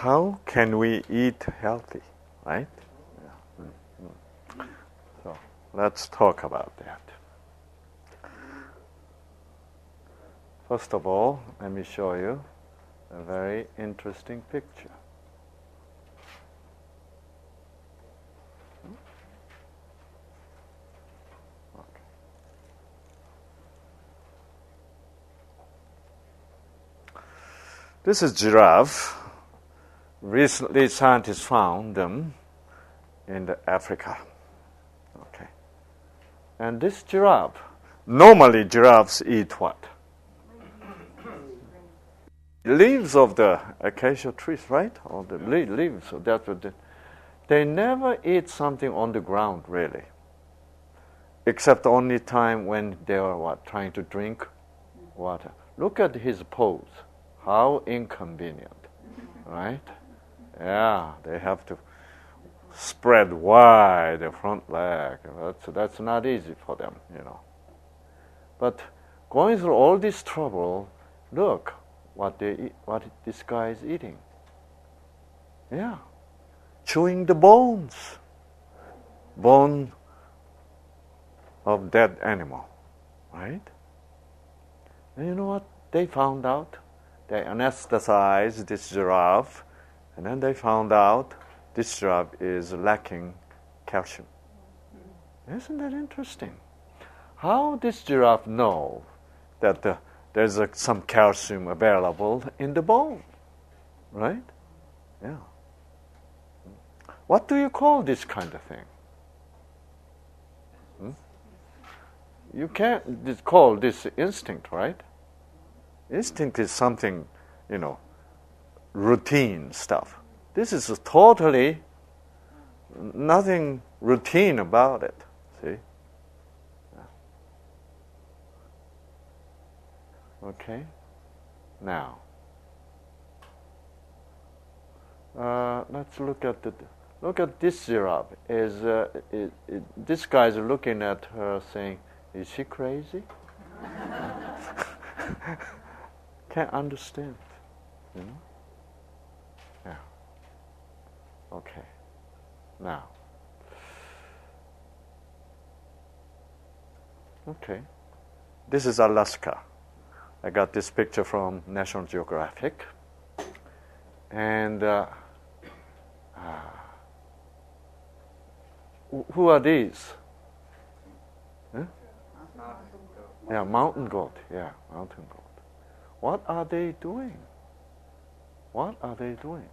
how can we eat healthy, right? Yeah. So let's talk about that. First of all, let me show you a very interesting picture. This is giraffe. Recently, scientists found them in Africa. Okay. And this giraffe, normally giraffes eat what? Leaves of the acacia trees, right? Or the leaves. So that's what they never eat something on the ground, really. Except the only time when they are what? Trying to drink water. Look at his pose. How inconvenient, right? Yeah, they have to spread wide the front leg. That's not easy for them, you know. But going through all this trouble, look what this guy is eating. Yeah, chewing the bones of dead animal, right? And you know what they found out? They anesthetized this giraffe, and then they found out this giraffe is lacking calcium. Isn't that interesting? How this giraffe know that there's some calcium available in the bone, right? Yeah. What do you call this kind of thing? You can't just call this instinct, right? Instinct is something, you know, routine stuff. This is totally nothing routine about it, see? Okay? Now, let's look at this giraffe. This guy's looking at her saying, is she crazy? Can't understand, you know? Yeah. Okay. Now. Okay. This is Alaska. I got this picture from National Geographic. And who are these? Huh? Yeah, mountain goat. Yeah, mountain goat. What are they doing? What are they doing?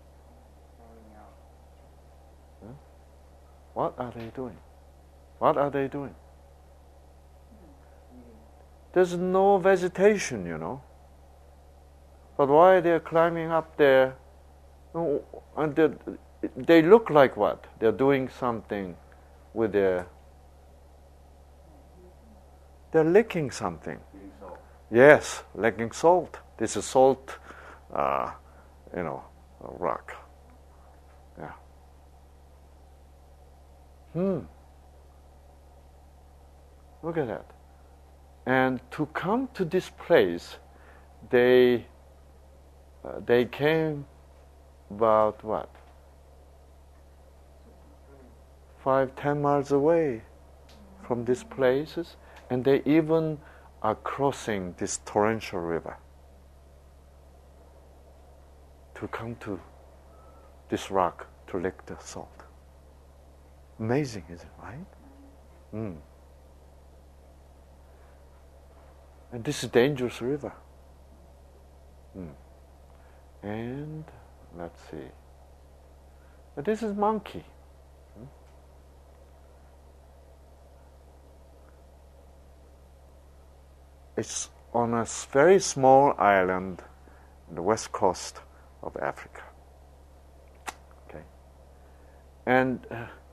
Huh? What are they doing? What are they doing? There's no vegetation, you know. But why they're climbing up there? And they look like what? They're doing something with their... They're licking something. Yes, licking salt. This is salt, rock. Yeah. Look at that. And to come to this place, they came about what? 5-10 miles away from these places, and they even are crossing this torrential river to come to this rock to lick the salt. Amazing, is it, right? And this is a dangerous river. And let's see. But this is monkey. It's on a very small island on the west coast of Africa. Okay. And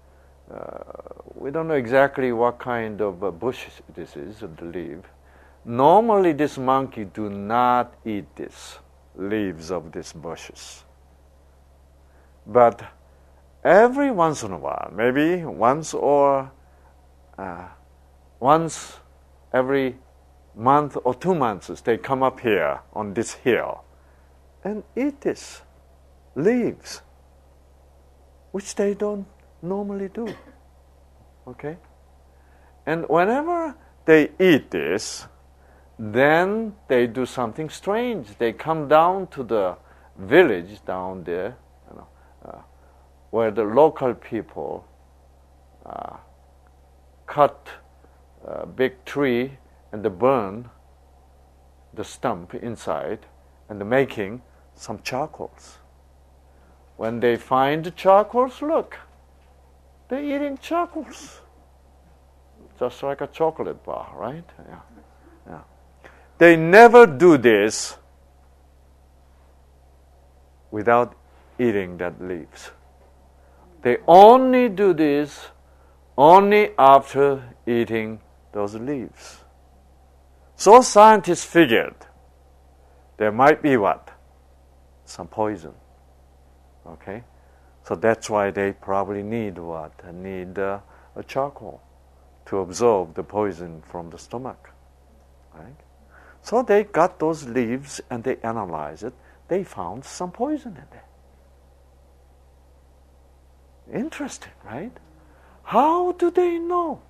we don't know exactly what kind of bush this is, the leaf. Normally, this monkey do not eat this leaves of these bushes. But every once in a while, maybe once every month or 2 months, they come up here on this hill and eat this. leaves, which they don't normally do. Okay? And whenever they eat this, then they do something strange. They come down to the village down there, where the local people cut a big tree and they burn the stump inside and they're making some charcoals. When they find the charcoals, look, they're eating charcoals. Just like a chocolate bar, right? Yeah. They never do this without eating that leaves. They only do this only after eating those leaves. So scientists figured there might be what? Some poison. Okay? So that's why they probably need what? Need a charcoal to absorb the poison from the stomach. Right? So they got those leaves and they analyzed it. They found some poison in there. Interesting, right? How do they know?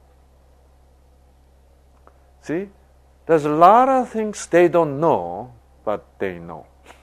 See, there's a lot of things they don't know, but they know.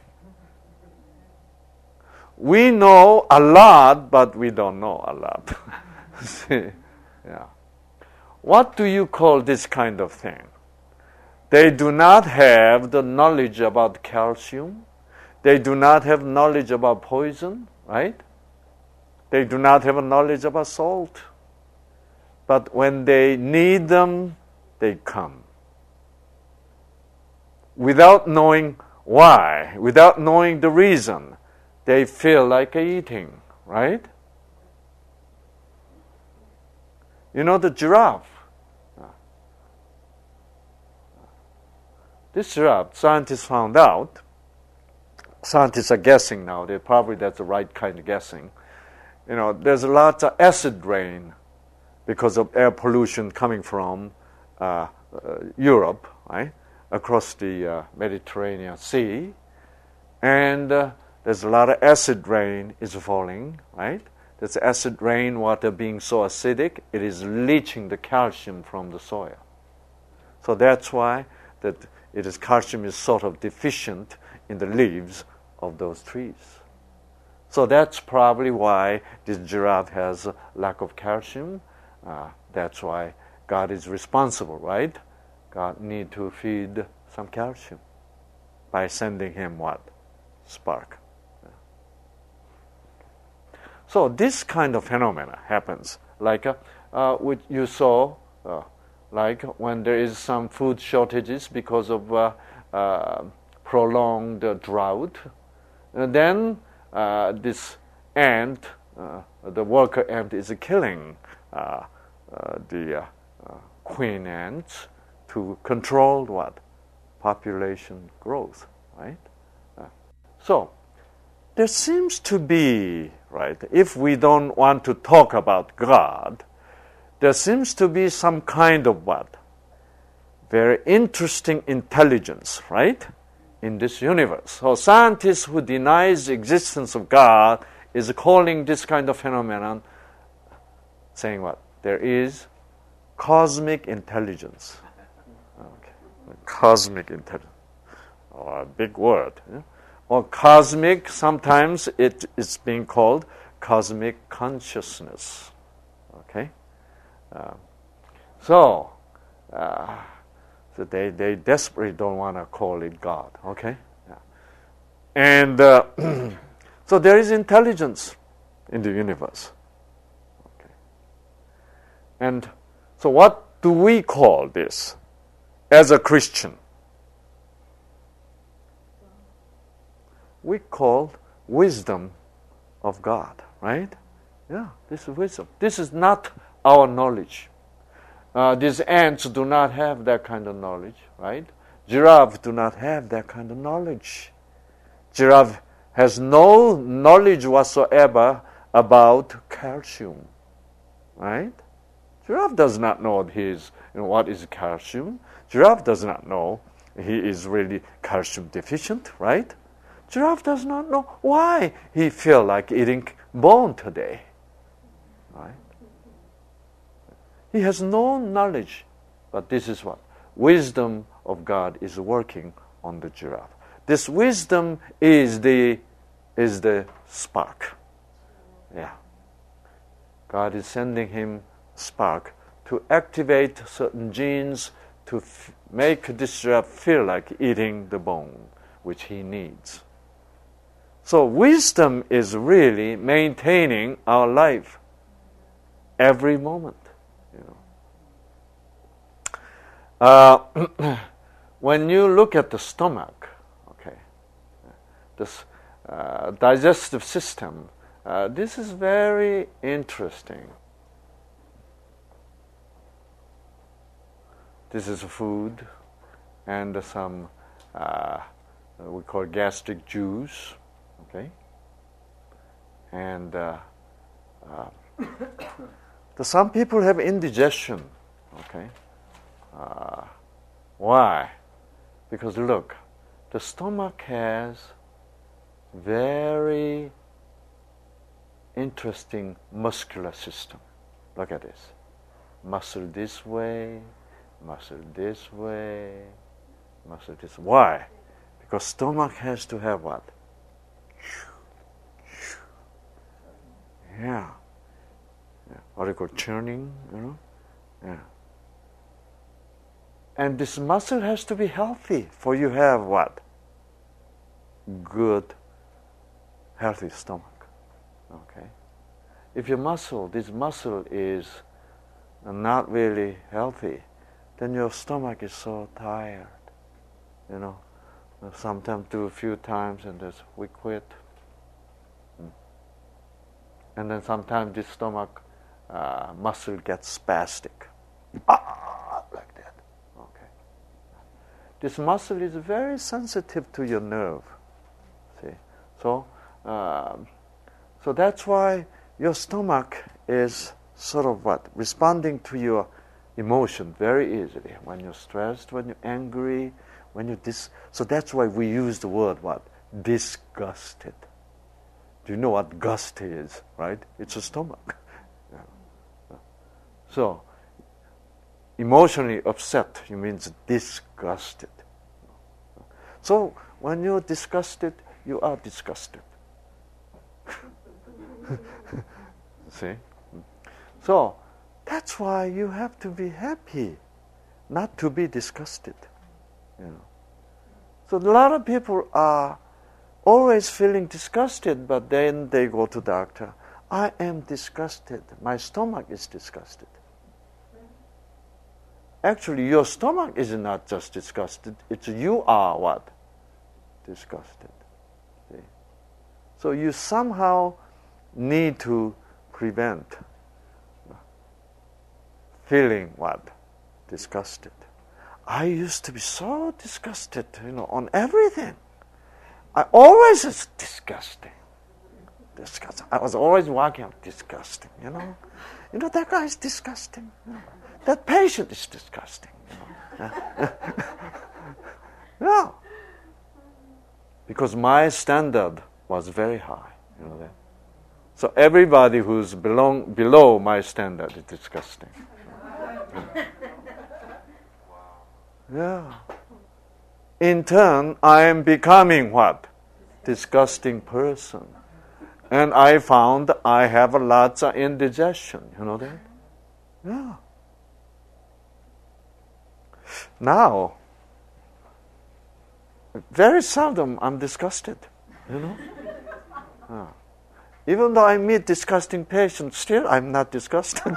We know a lot, but we don't know a lot. See? Yeah. What do you call this kind of thing? They do not have the knowledge about calcium. They do not have knowledge about poison, right? They do not have a knowledge about salt. But when they need them, they come. Without knowing why, without knowing the reason, they feel like eating, right? You know the giraffe. This giraffe, scientists found out, scientists are guessing now, that's the right kind of guessing. There's a lot of acid rain because of air pollution coming from Europe, right? Across the Mediterranean Sea. And there's a lot of acid rain is falling, right? There's acid rain water being so acidic, it is leaching the calcium from the soil. So that's why calcium is sort of deficient in the leaves of those trees. So that's probably why this giraffe has a lack of calcium. That's why God is responsible, right? God need to feed some calcium by sending him what? Spark. So this kind of phenomena happens, like what you saw, like when there is some food shortages because of prolonged drought. And then this ant, the worker ant, is killing the queen ants to control what? Population growth, right? So there seems to be, right, if we don't want to talk about God, there seems to be some kind of what? Very interesting intelligence, right, in this universe. So scientists who denies the existence of God is calling this kind of phenomenon, saying what? There is cosmic intelligence. Okay. Cosmic intelligence. Oh, a big word. Yeah? Or cosmic, sometimes it is being called cosmic consciousness. Okay? So they desperately don't want to call it God. Okay? Yeah. And so there is intelligence in the universe. Okay. And so what do we call this as a Christian? We call wisdom of God, right? Yeah, this is wisdom. This is not our knowledge. These ants do not have that kind of knowledge, right? Giraffe do not have that kind of knowledge. Giraffe has no knowledge whatsoever about calcium, right? Giraffe does not know what is calcium. Giraffe does not know he is really calcium deficient, right? Giraffe does not know why he feel like eating bone today. Right? He has no knowledge, but this is what wisdom of God is working on the giraffe. This wisdom is the spark. Yeah. God is sending him spark to activate certain genes to make this giraffe feel like eating the bone, which he needs. So wisdom is really maintaining our life every moment. When you look at the stomach, okay, this digestive system, this is very interesting. This is food and some we call gastric juice, okay, and some people have indigestion, okay. Why? Because look, the stomach has very interesting muscular system. Look at this. Muscle this way, muscle this way, muscle this way. Why? Because stomach has to have what? Yeah. What do you call churning, Yeah. And this muscle has to be healthy for you have what? Good, healthy stomach. Okay? If your this muscle is not really healthy, then your stomach is so tired. Sometimes do a few times and we quit. And then sometimes this stomach muscle gets spastic. Like that. Okay. This muscle is very sensitive to your nerve. See? So that's why your stomach is sort of what? Responding to your emotion very easily. When you're stressed, when you're angry, when you're so that's why we use the word what? Disgusted. Do you know what gust is, right? It's a stomach. So, emotionally upset, it means disgusted. So, when you're disgusted, you are disgusted. See? So, that's why you have to be happy, not to be disgusted. So, a lot of people are always feeling disgusted, but then they go to doctor. I am disgusted. My stomach is disgusted. Actually, your stomach is not just disgusted. It's you are what? Disgusted. See? So you somehow need to prevent feeling what? Disgusted. I used to be so disgusted, on everything. I always was disgusting. I was always walking out disgusting, that guy is disgusting. That patient is disgusting. No. Because my standard was very high, that. So everybody who's below my standard is disgusting. Yeah. In turn, I am becoming what? Disgusting person. And I found I have lots of indigestion. You know that? Yeah. Now, very seldom I'm disgusted. Yeah. Even though I meet disgusting patients, still I'm not disgusted.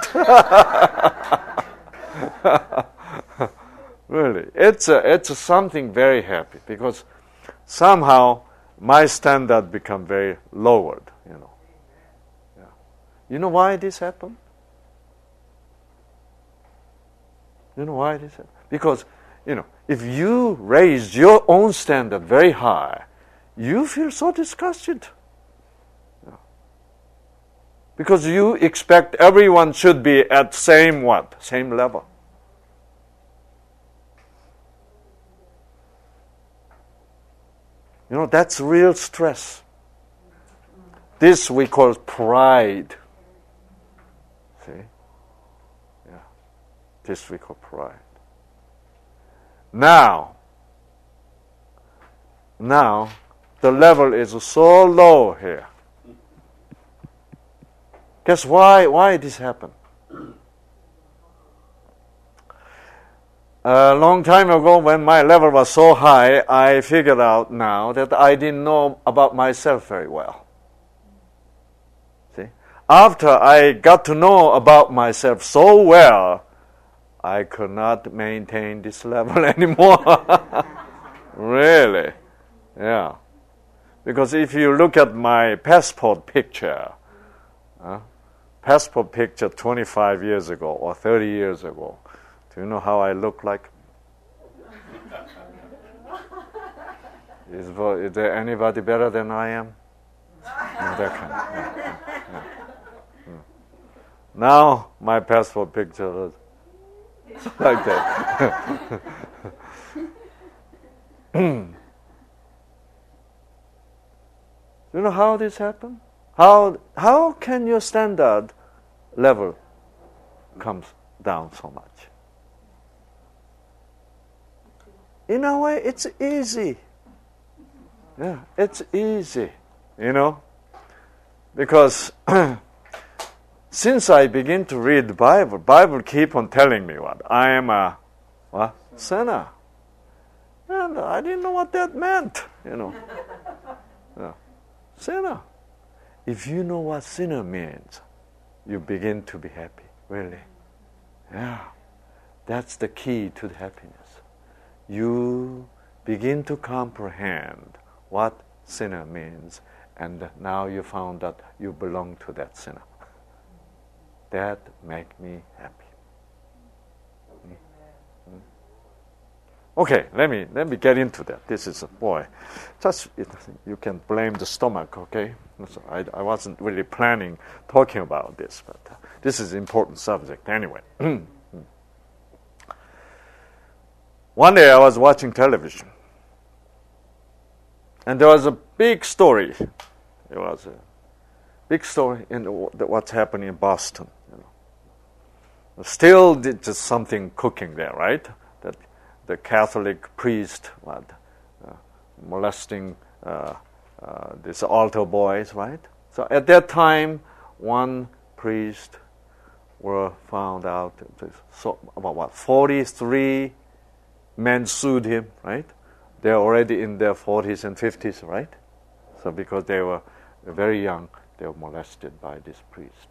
Really, it's something very happy because somehow my standard become very lowered. Yeah. You know why this happened? You know why this happened? Because if you raise your own standard very high, you feel so disgusted. Yeah. Because you expect everyone should be at same level. That's real stress. This we call pride. See? Yeah. This we call pride. Now, the level is so low here. Guess why this happened? A long time ago, when my level was so high, I figured out now that I didn't know about myself very well. See? After I got to know about myself so well, I could not maintain this level anymore. Really? Yeah. Because if you look at my passport picture 25 years ago or 30 years ago, do you know how I look like? Is there anybody better than I am? Now my passport picture is like that. Do you know how this happened? How can your standard level comes down so much? In a way, it's easy. Yeah, it's easy, because since I begin to read the Bible keep on telling me I am a sinner. And I didn't know what that meant, Yeah. Sinner. If you know what sinner means, you begin to be happy, really. Yeah. That's the key to the happiness. You begin to comprehend what sinner means, and now you found that you belong to that sinner. That makes me happy. Okay, let me get into that. This is you can blame the stomach, okay? So I wasn't really planning talking about this, but this is an important subject anyway. One day I was watching television, and there was a big story. It was a big story in what's happening in Boston. Still, just something cooking there, right? That the Catholic priest molesting these altar boys, right? So at that time, one priest were found out. So about 43 men sued him, right? They're already in their 40s and 50s, right? So because they were very young, they were molested by this priest.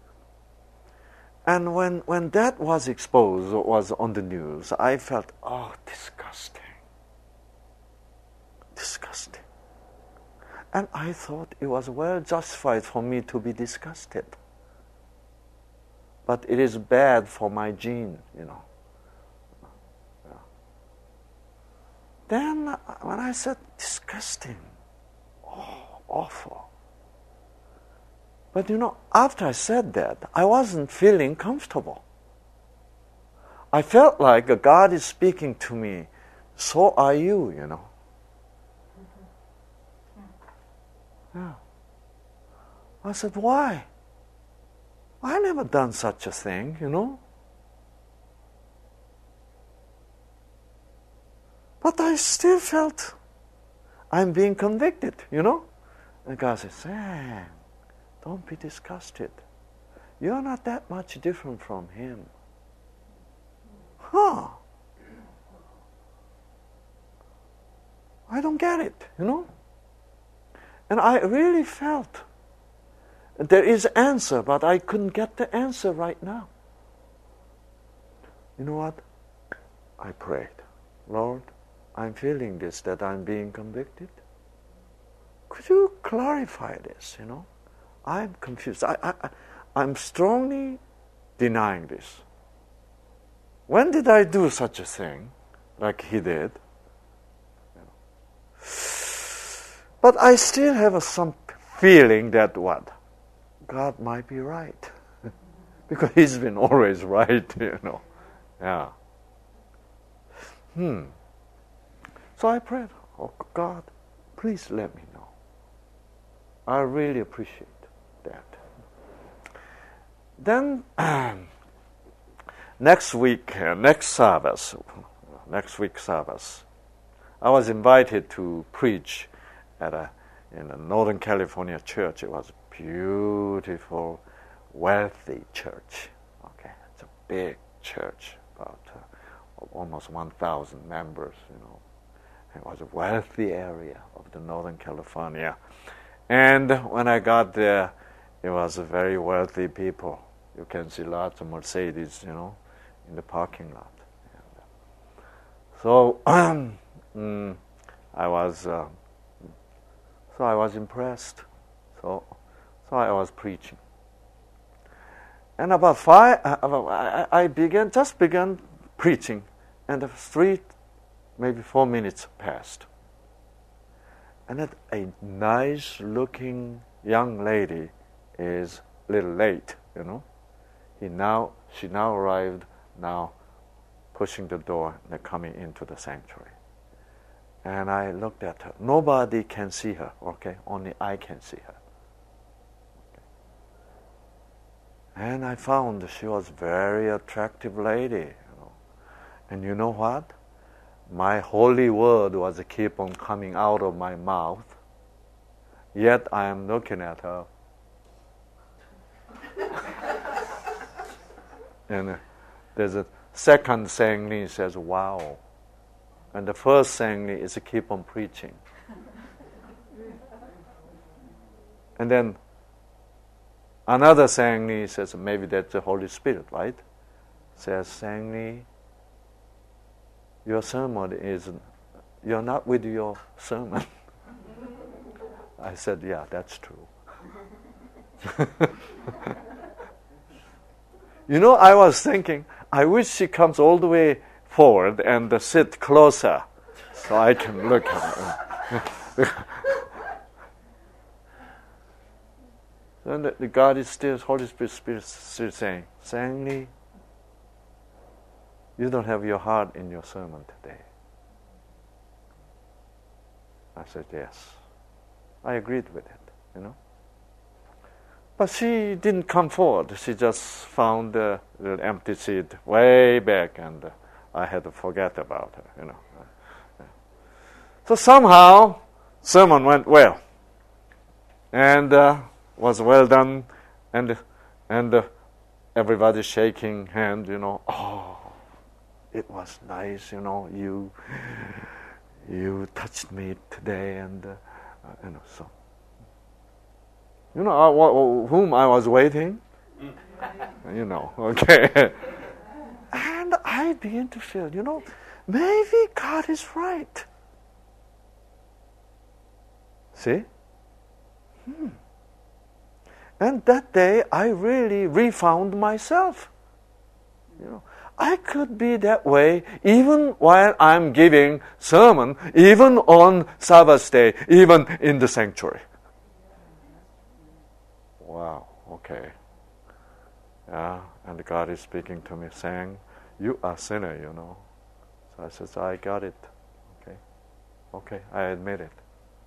And when that was exposed, or was on the news, I felt, disgusting. Disgusting. And I thought it was well justified for me to be disgusted. But it is bad for my gene, Yeah. Then when I said disgusting, awful. But after I said that, I wasn't feeling comfortable. I felt like God is speaking to me. So are you, Yeah. I said, why? I never done such a thing, But I still felt I'm being convicted, And God says, don't be disgusted. You're not that much different from him. I don't get it, And I really felt there is answer, but I couldn't get the answer right now. You know what? I prayed, Lord, I'm feeling this, that I'm being convicted. Could you clarify this, I'm confused. I'm strongly denying this. When did I do such a thing, like he did? But I still have some feeling that God might be right. Because he's been always right, Yeah. So I prayed, God, please let me know. I really appreciate that. Then next week's Sabbath, I was invited to preach in a Northern California church. It was a beautiful, wealthy church. Okay, it's a big church, about almost 1,000 members. It was a wealthy area of the Northern California. And when I got there, it was a very wealthy people. You can see lots of Mercedes, in the parking lot. And so I was impressed. So I was preaching. And about I began preaching, and the 3, maybe 4 minutes passed. And then a nice-looking young lady is a little late, She now arrived, pushing the door and coming into the sanctuary. And I looked at her. Nobody can see her, okay? Only I can see her. Okay. And I found she was a very attractive lady, And you know what? My holy word was keep on coming out of my mouth. Yet I am looking at her. And there's a second Sangli says, wow. And the first Sangli is to keep on preaching. And then another Sangli says, maybe that's the Holy Spirit, right? Says, Sangli, your sermon you're not with your sermon. I said, yeah, that's true. I was thinking, I wish she comes all the way forward and sit closer so I can look at her. Then the God is still, Holy Spirit still saying, Sangli, you don't have your heart in your sermon today. I said, yes. I agreed with it, But she didn't come forward. She just found the empty seat way back, and I had to forget about her, So somehow, sermon went well, and was well done, and everybody shaking hand, Oh, it was nice, you touched me today, and so. Whom I was waiting? Okay. And I began to feel, maybe God is right. See? And that day, I really refound myself. I could be that way even while I'm giving sermon, even on Sabbath day, even in the sanctuary. Wow, okay. Yeah, and God is speaking to me saying, you are sinner, So I said, I got it. Okay, I admit it.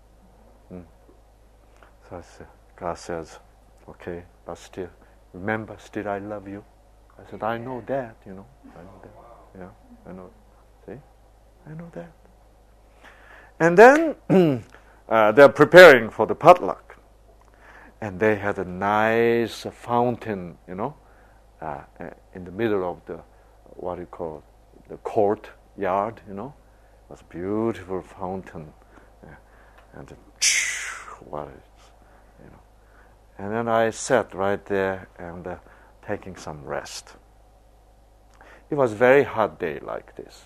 So God says, okay, but still, remember, still I love you. I said, I know that, I know that. Yeah, I know. See? I know that. And then they're preparing for the potluck. And they had a nice fountain, in the middle of the, what you call, the courtyard, It was a beautiful fountain. And the water, And then I sat right there and taking some rest. It was a very hot day like this.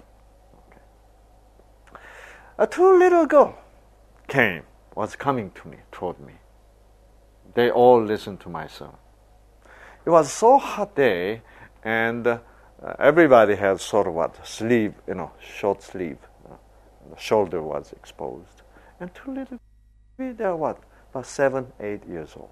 Okay. 2 little girls was coming to me, toward me. They all listened to my sermon. It was so hot day, and everybody had sort of sleeve, short sleeve. The shoulder was exposed. And 2 little, they're about 7, 8 years old.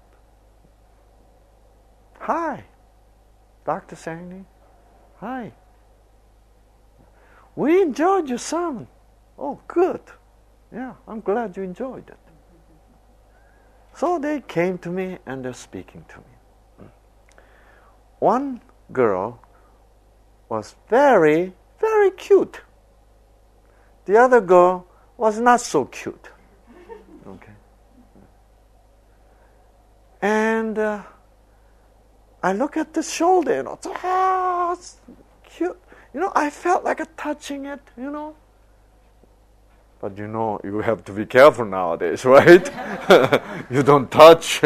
Hi, Dr. Sangli. Hi. We enjoyed your sermon. Oh, good. Yeah, I'm glad you enjoyed it. So they came to me and they're speaking to me. One girl was very, very cute. The other girl was not so cute. Okay. And I look at the shoulder, it's cute. I felt like touching it, But you have to be careful nowadays, right? You don't touch,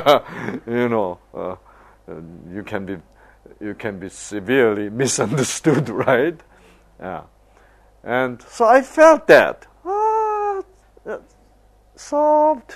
you can be severely misunderstood, right? Yeah. And so I felt that. Soft,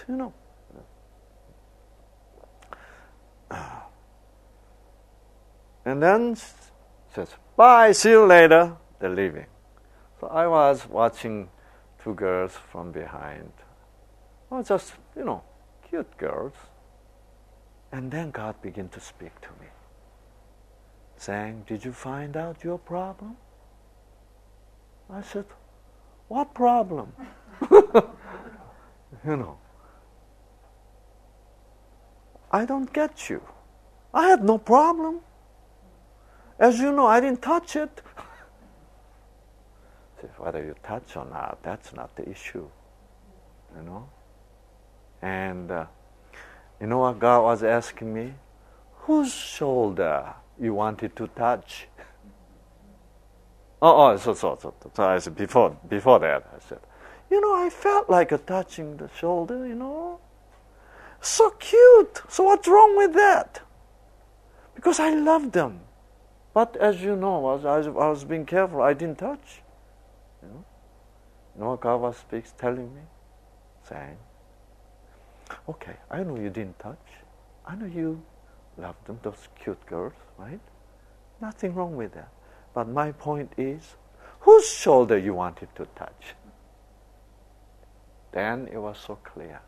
And then says, bye, see you later. They're leaving. So I was watching two girls from behind. Just, cute girls. And then God began to speak to me, saying, did you find out your problem? I said, what problem? I don't get you. I had no problem. As you know, I didn't touch it. Whether you touch or not, that's not the issue. And you know what God was asking me? Whose shoulder you wanted to touch? So I said, before that, I said, I felt like touching the shoulder, So cute. So what's wrong with that? Because I love them. But as you know, I was being careful. I didn't touch. You know what God was telling me? Saying, okay, I know you didn't touch. I know you love them, those cute girls, right? Nothing wrong with that. But my point is, whose shoulder you wanted to touch? Then it was so clear.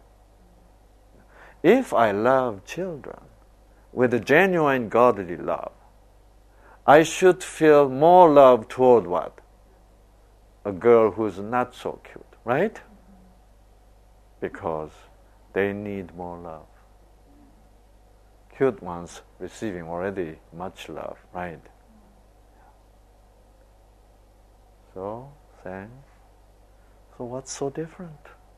If I love children with a genuine godly love, I should feel more love toward what? A girl who's not so cute, right? Because they need more love. Cute ones receiving already much love, right? So, saying, so what's so different?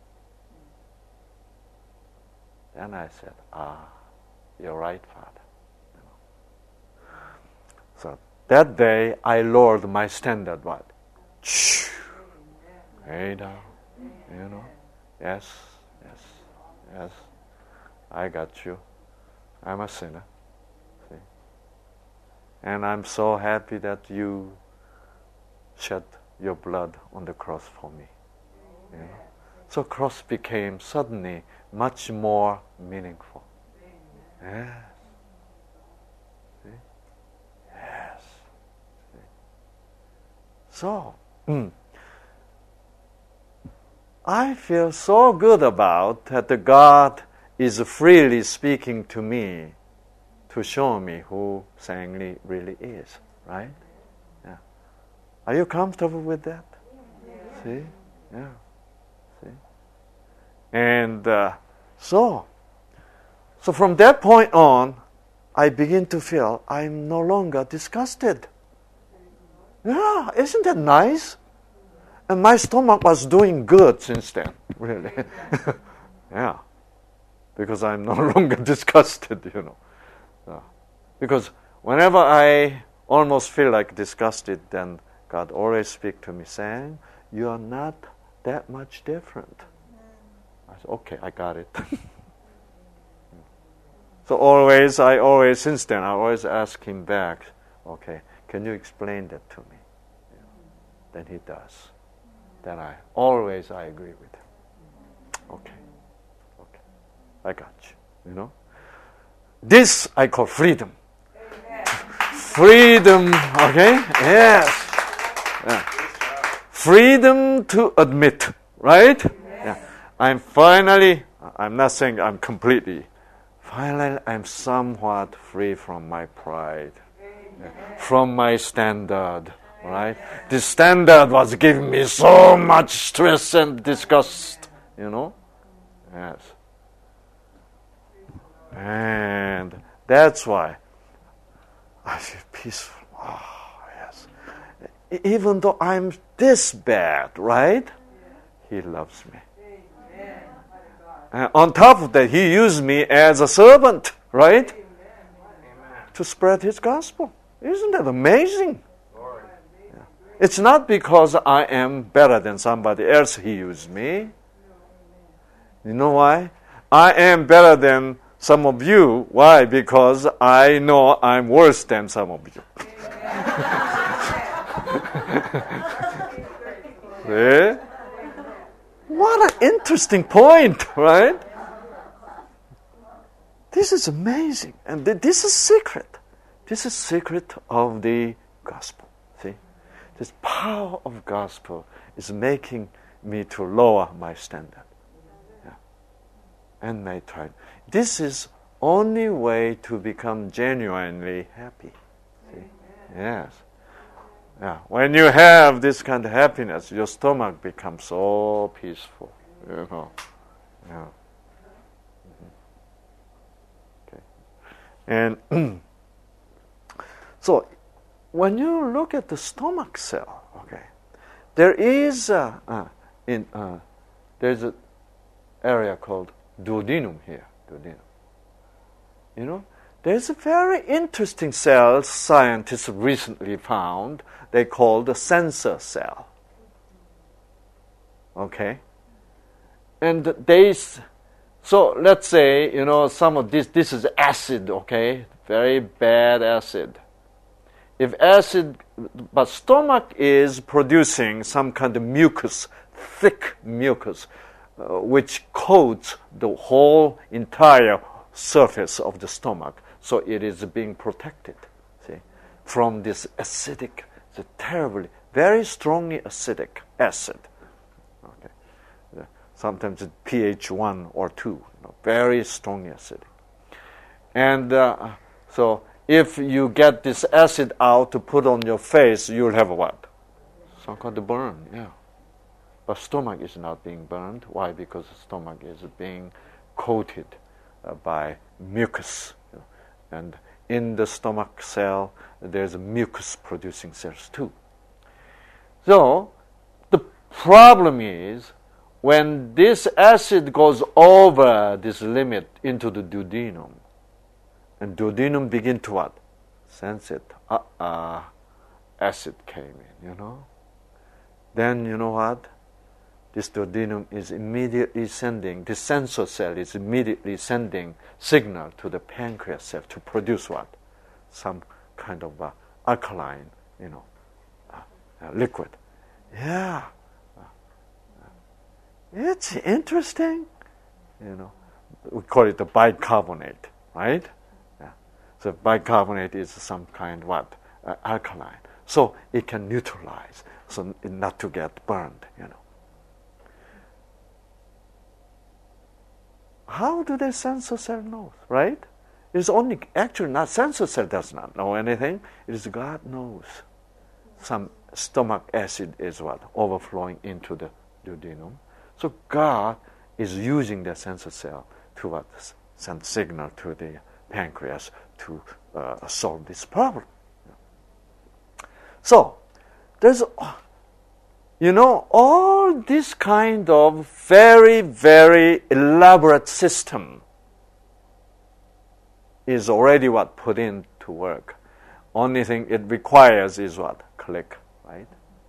Then I said, you're right, Father. So that day I lowered my standard, what? Way down. Yes, I got you. I'm a sinner. See? And I'm so happy that you shed your blood on the cross for me. So cross became suddenly much more meaningful. Yes. See? Yes. See? So, I feel so good about that God is freely speaking to me to show me who Sang-li really is, right? Yeah. Are you comfortable with that? Yeah. See? Yeah. See? And so from that point on, I begin to feel I'm no longer disgusted. Yeah, isn't that nice? And my stomach was doing good since then, really. Yeah. Because I'm no longer disgusted, Because whenever I almost feel like disgusted, then God always speaks to me saying, you are not that much different. I said, okay, I got it. So since then, I always ask him back, okay, can you explain that to me? Then he does. Then I agree with him. Okay, I got you. This I call freedom. Amen. Freedom, okay? Yes. Yeah. Freedom to admit, right? Yeah. I'm not saying I'm completely, finally I'm somewhat free from my pride, from my standard, right? The standard was giving me so much stress and disgust, Yes. And that's why I feel peaceful. Oh, yes. Even though I'm this bad, right? He loves me. And on top of that, He used me as a servant, right? To spread His gospel. Isn't that amazing? Yeah. It's not because I am better than somebody else He used me. You know why? I am better than some of you. Why? Because I know I'm worse than some of you. See? What an interesting point, right? This is amazing. And this is secret. This is secret of the gospel. See? This power of gospel is making me to lower my standard. Yeah. And my try. This is only way to become genuinely happy. See? Yes. Yeah. When you have this kind of happiness, your stomach becomes so peaceful. Yeah. Okay. And so, when you look at the stomach cell, okay, there is there's an area called duodenum here. Duodenum. There's a very interesting cell scientists recently found. They call the sensor cell. Okay, and so let's say some of this is acid. Okay, very bad acid. If acid, but stomach is producing some kind of mucus, thick mucus, which coats the whole entire surface of the stomach. So it is being protected, see, from this acidic, the terribly, very strongly acidic acid. Okay, sometimes it's pH 1 or 2, very strongly acidic. And so if you get this acid out to put on your face, you'll have what? Some kind of burn, yeah. But stomach is not being burned. Why? Because the stomach is being coated by mucus. And in the stomach cell, there's mucus-producing cells too. So the problem is, when this acid goes over this limit into the duodenum, and duodenum begin to what? Sense it. Acid came in, Then you know what? This duodenum is immediately sending, the sensor cell is immediately sending signal to the pancreas cell to produce what? Some kind of alkaline, liquid. Yeah. It's interesting. We call it the bicarbonate, right? Yeah. So bicarbonate is some kind what? Alkaline. So it can neutralize, so not to get burned, How do the sensor cell know, right? It's only, actually not, sensor cell does not know anything. It is God knows. Some stomach acid is what? Overflowing into the duodenum. So God is using the sensor cell to what? Send signal to the pancreas to solve this problem. So, there's all this kind of very, very elaborate system is already what? Put into work. Only thing it requires is what? Click, right?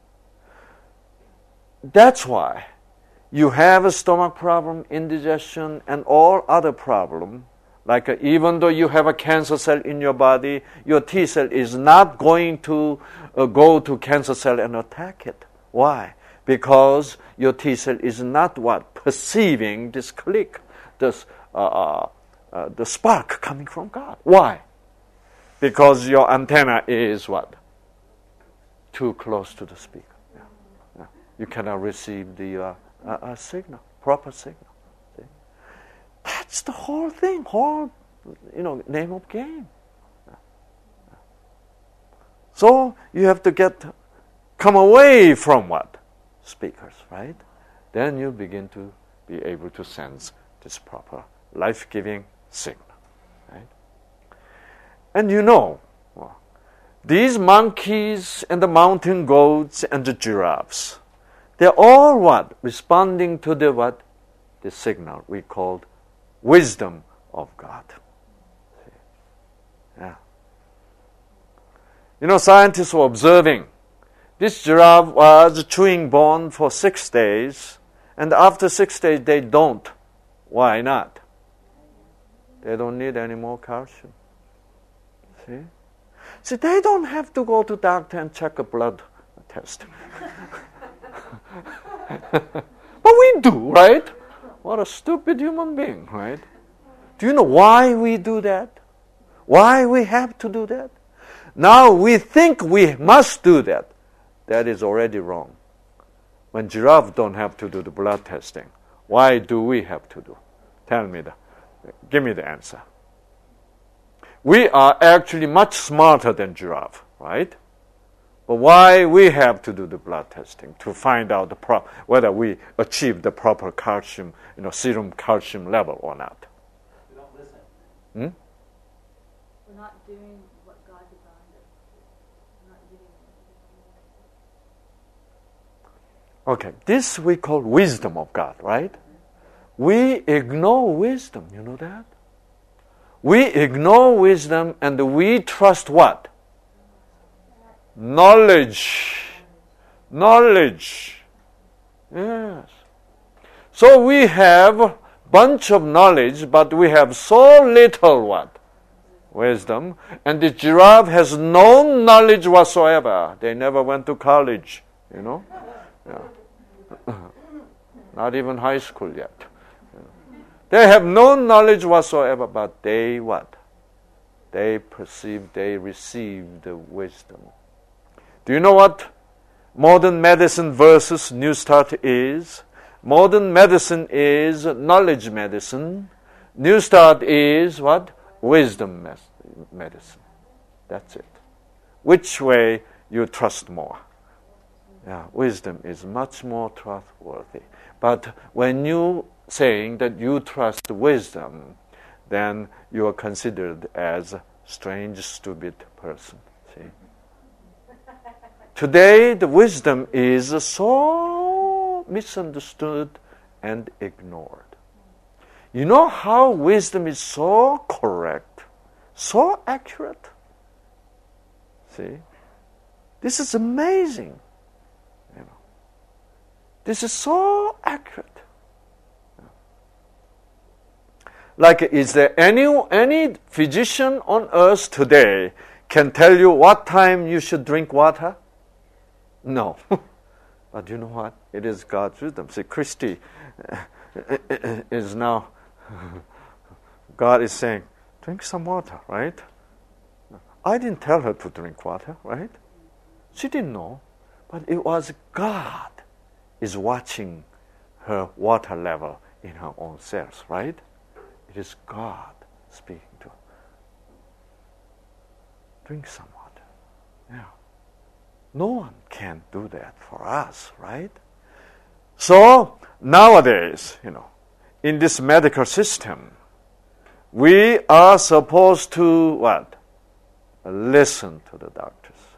That's why you have a stomach problem, indigestion, and all other problem. Like even though you have a cancer cell in your body, your T cell is not going to go to cancer cell and attack it. Why? Because your T cell is not what? Perceiving this click, this the spark coming from God. Why? Because your antenna is what? Too close to the speaker. Yeah. Yeah. You cannot receive the signal, proper signal. See? That's the whole thing, name of game. Yeah. So you have to get come away from what? Speakers, right? Then you begin to be able to sense this proper life-giving signal, right? And these monkeys and the mountain goats and the giraffes, they're all what? Responding to the what? The signal we called wisdom of God. Yeah. Scientists were observing. This giraffe was chewing bone for 6 days, and after 6 days they don't. Why not? They don't need any more calcium. See, they don't have to go to doctor and check a blood test. But we do, right? What a stupid human being, right? Do you know why we do that? Why we have to do that? Now we think we must do that. That is already wrong. When giraffes don't have to do the blood testing, why do we have to do? Give me the answer. We are actually much smarter than giraffe, right? But why we have to do the blood testing to find out whether we achieve the proper calcium, serum calcium level or not? We don't listen. We're not doing what God designed us to do. We're not giving Okay, this we call wisdom of God, right? We ignore wisdom, you know that? We ignore wisdom and we trust what? Knowledge. Yes. So we have a bunch of knowledge, but we have so little what? Wisdom. And the giraffe has no knowledge whatsoever. They never went to college, Yeah. Not even high school yet. They have no knowledge whatsoever, but they what? They perceive, they receive the wisdom. Do you know what modern medicine versus New Start is? Modern medicine is knowledge medicine. New Start is what? Wisdom medicine. That's it. Which way you trust more? Yeah, wisdom is much more trustworthy. But when you saying that you trust wisdom, then you are considered as a strange, stupid person. See? Today, the wisdom is so misunderstood and ignored. You know how wisdom is so correct, so accurate? See? This is amazing. This is so accurate. Like, is there any physician on earth today can tell you what time you should drink water? No. But you know what? It is God's wisdom. See, Christy is now, God is saying, drink some water, right? I didn't tell her to drink water, right? She didn't know. But it was God is watching her water level in her own cells, right? It is God speaking to her. Drink some water. Yeah. No one can do that for us, right? So, nowadays, in this medical system, we are supposed to what? Listen to the doctors.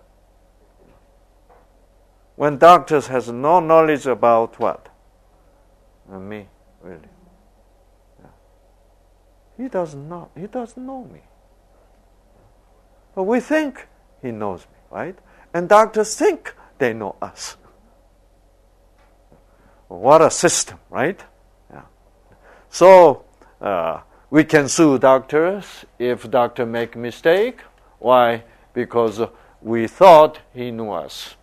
When doctors has no knowledge about what? Me, really. Yeah. He doesn't know me. But we think he knows me, right? And doctors think they know us. What a system, right? Yeah. So we can sue doctors if doctor make mistake. Why? Because we thought he knew us.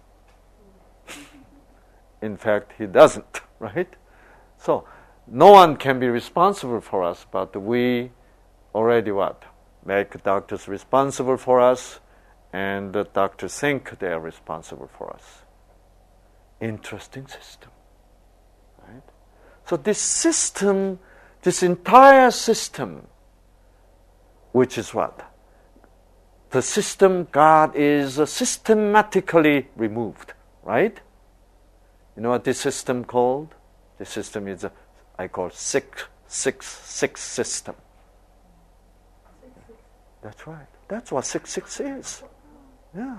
In fact, he doesn't, right? So no one can be responsible for us, but we already what? Make doctors responsible for us, and the doctors think they are responsible for us. Interesting system, right? So this system, this entire system, which is what? The system God is systematically removed. right? You know what this system called? This system is I call 666 system. That's right. That's what 66 is. Yeah.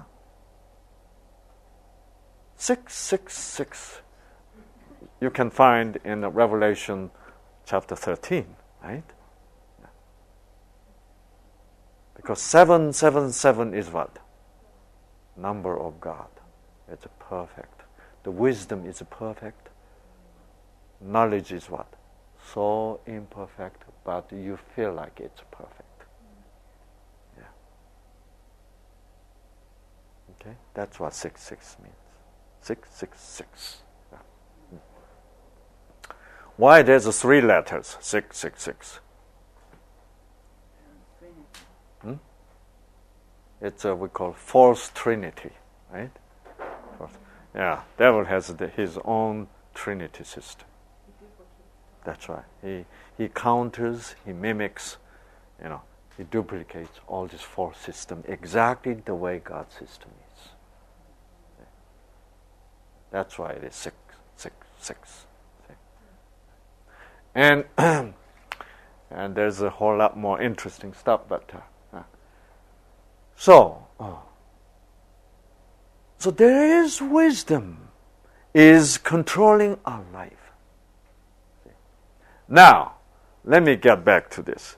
666. You can find in Revelation chapter 13, right? Yeah. Because 777 is what? Number of God. It's perfect. The wisdom is perfect. Knowledge is what? So imperfect, but you feel like it's perfect. Yeah. Okay? That's what 66 means. 666. Yeah. Why there's 3 letters? 666. It's we call false trinity, right? Yeah, devil has his own trinity system. That's right. He counters, he mimics, he duplicates all this false system exactly the way God's system is. That's why it is 666. And and there's a whole lot more interesting stuff, but so there is wisdom is controlling our life. Now, let me get back to this.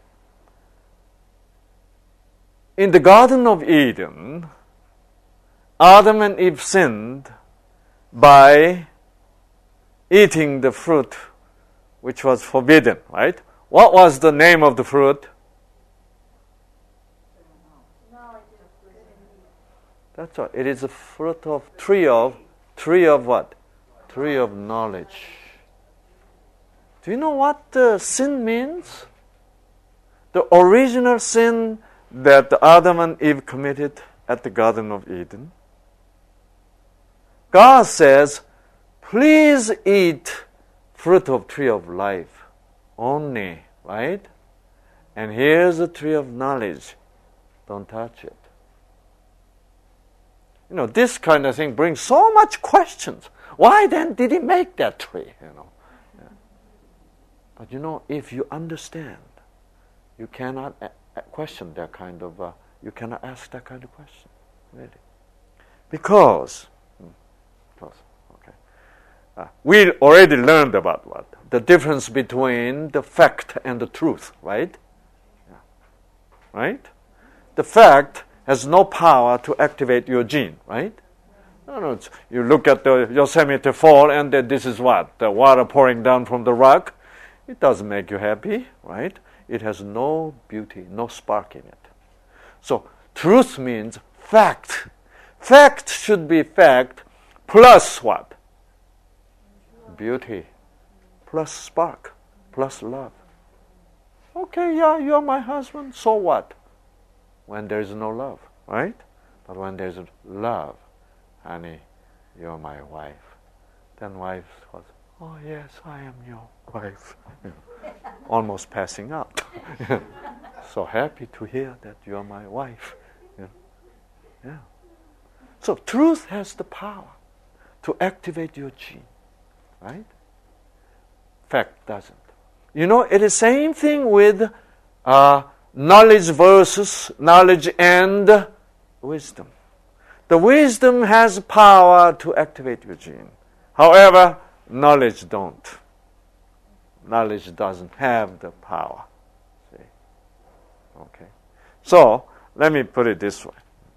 In the Garden of Eden, Adam and Eve sinned by eating the fruit which was forbidden, right? What was the name of the fruit? That's right. It is a fruit of tree of what? Tree of knowledge. Do you know what sin means? The original sin that Adam and Eve committed at the Garden of Eden. God says, please eat fruit of tree of life only, right? And here's the tree of knowledge. Don't touch it. This kind of thing brings so much questions. Why then did he make that tree? Yeah. But if you understand, you cannot question that kind of, you cannot ask that kind of question, really. Because, we already learned about what? The difference between the fact and the truth, right? Yeah. Right? The fact has no power to activate your gene, right? No, you look at the Yosemite Fall and then this is what? The water pouring down from the rock. It doesn't make you happy, right? It has no beauty, no spark in it. So truth means fact. Fact should be fact plus what? Beauty, plus spark, plus love. Okay, yeah, you're my husband, so what? When there's no love, right? But when there's love, honey, you're my wife. Then wife goes, oh yes, I am your wife. Almost passing out. So happy to hear that you're my wife. Yeah. So truth has the power to activate your gene, right? Fact doesn't. It is same thing with knowledge versus knowledge and wisdom. The wisdom has power to activate your gene. However, knowledge don't. Knowledge doesn't have the power. See? Okay. So, let me put it this way.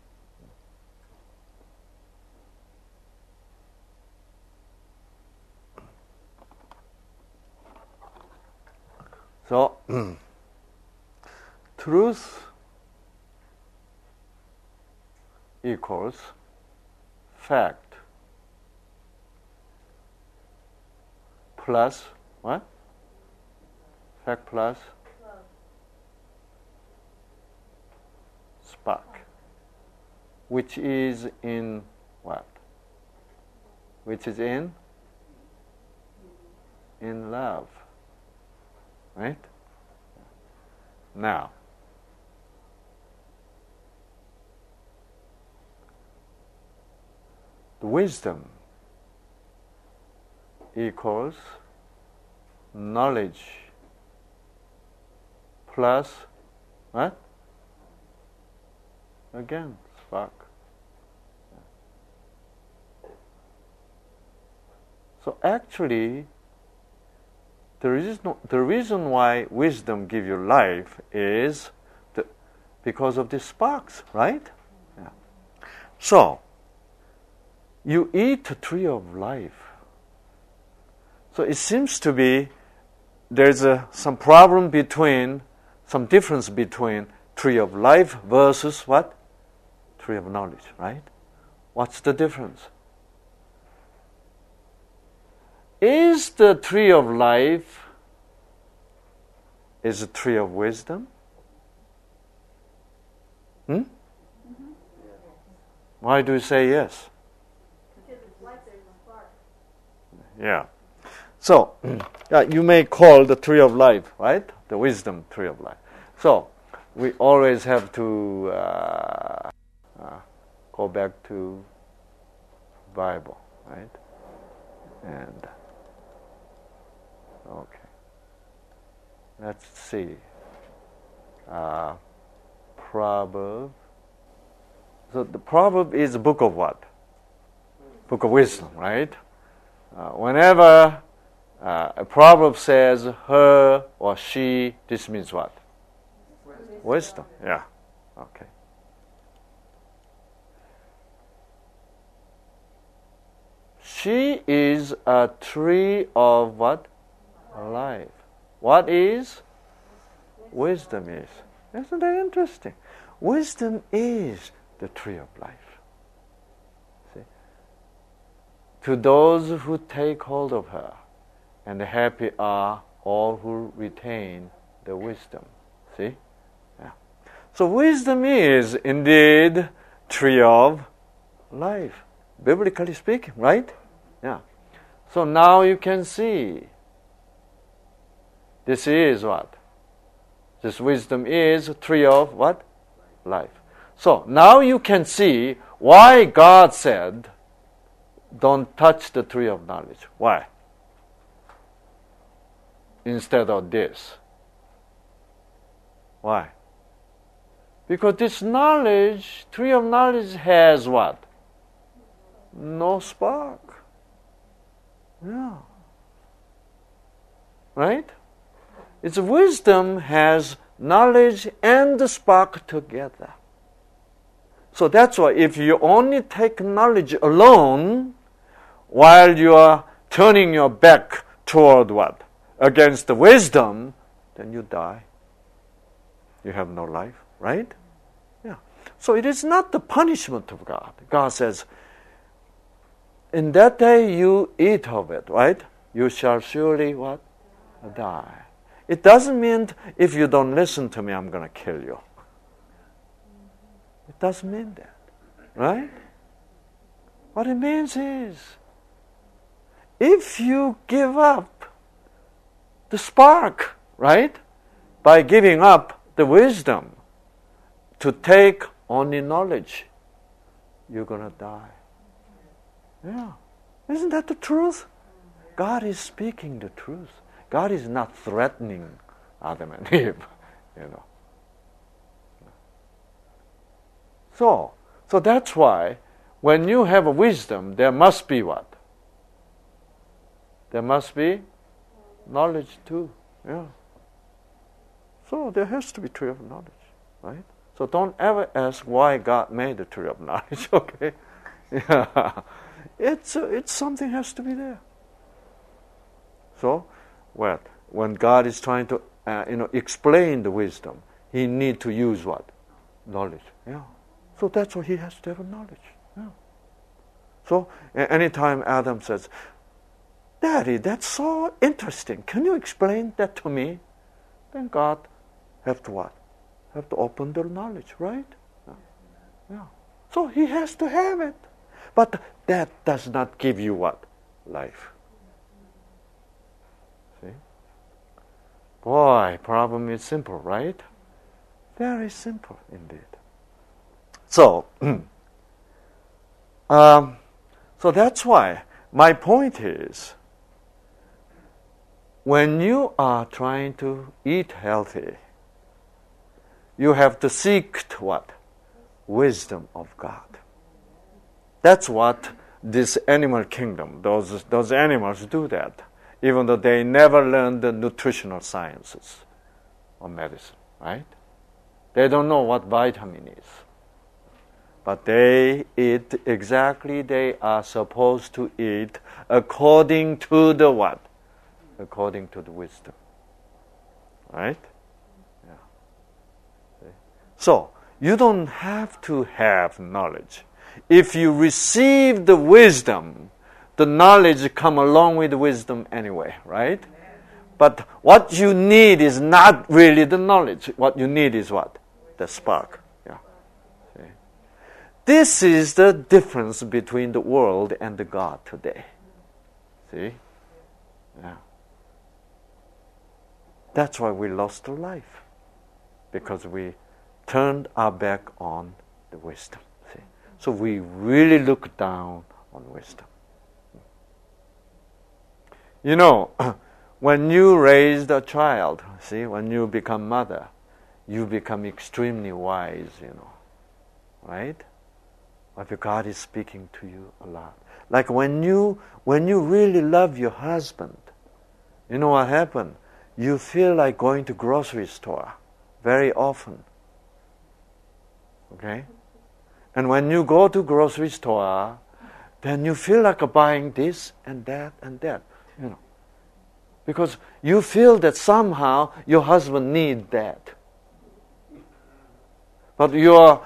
So, truth equals fact plus what? Fact plus spark, which is in what? Which is in love, right? Now, the wisdom equals knowledge plus what? Again, spark. So actually, the reason why wisdom gives you life is because of the sparks, right? Yeah. So, you eat the tree of life. So it seems to be there's some difference between tree of life versus what? Tree of knowledge, right? What's the difference? Is the tree of life is a tree of wisdom? Hmm? Why do you say yes? Because it's like there's a spark. Yeah. So, you may call the tree of life, right? The wisdom tree of life. So, we always have to go back to Bible, right? And okay, let's see. Proverb. So the proverb is a book of what? Book of wisdom, right? Whenever a proverb says her or she, this means what? Wisdom. Yeah. Okay. She is a tree of what? Life. What is? Wisdom is. Isn't that interesting? Wisdom is the tree of life. See? To those who take hold of her, and happy are all who retain the wisdom. See? Yeah. So wisdom is indeed tree of life, biblically speaking, right? Yeah. So now you can see this is what? This wisdom is tree of what? Life. So now you can see why God said, don't touch the tree of knowledge. Why? Instead of this. Why? Because this knowledge, tree of knowledge has what? No spark. Yeah. Right? Its wisdom has knowledge and the spark together. So that's why if you only take knowledge alone, while you are turning your back toward what? Against the wisdom, then you die. You have no life, right? Yeah. So it is not the punishment of God. God says, in that day you eat of it, right? You shall surely what? Die. It doesn't mean if you don't listen to me, I'm going to kill you. It doesn't mean that, right? What it means is, if you give up the spark, right? By giving up the wisdom to take only knowledge, you're going to die. Yeah. Isn't that the truth? God is speaking the truth. God is not threatening Adam and Eve, you know. So that's why when you have a wisdom, there must be what? There must be knowledge too. Yeah. So there has to be tree of knowledge, right? So don't ever ask why God made the tree of knowledge, okay? Yeah. It's something has to be there. So, when God is trying to explain the wisdom, He need to use what? Knowledge. Yeah. So that's why He has to have knowledge. Yeah. So anytime Adam says, "Daddy, that's so interesting. Can you explain that to me?" Then God have to what? Have to open the knowledge, right? Yeah. So He has to have it. But that does not give you what? Life. See? Boy, problem is simple, right? Very simple indeed. So, so that's why my point is, when you are trying to eat healthy, you have to seek what? Wisdom of God. That's what this animal kingdom, those animals do that, even though they never learn the nutritional sciences or medicine, right? They don't know what vitamin is. But they eat exactly they are supposed to eat according to the what? According to the wisdom. Right? Yeah. So, you don't have to have knowledge. If you receive the wisdom, the knowledge come along with the wisdom anyway, right? But what you need is not really the knowledge. What you need is what? The spark. Yeah. See? This is the difference between the world and the God today. See? Yeah. That's why we lost our life. Because we turned our back on the wisdom. See? So we really look down on wisdom. You know, when you raised a child, see, when you become mother, you become extremely wise, you know, right? But God is speaking to you a lot. Like when you really love your husband, you know what happened? You feel like going to grocery store very often. Okay? And when you go to grocery store, then you feel like buying this and that and that, you know. Because you feel that somehow your husband needs that. But you're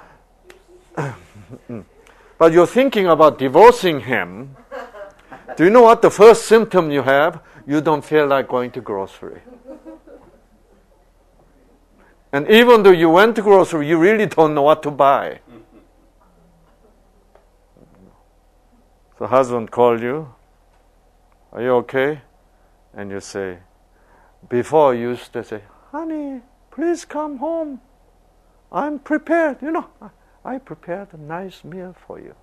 thinking about divorcing him. Do you know what the first symptom you have? You don't feel like going to grocery. And even though you went to grocery, you really don't know what to buy. So husband called you. Are you okay? And you say, before you used to say, honey, please come home. I'm prepared. You know, I prepared a nice meal for you.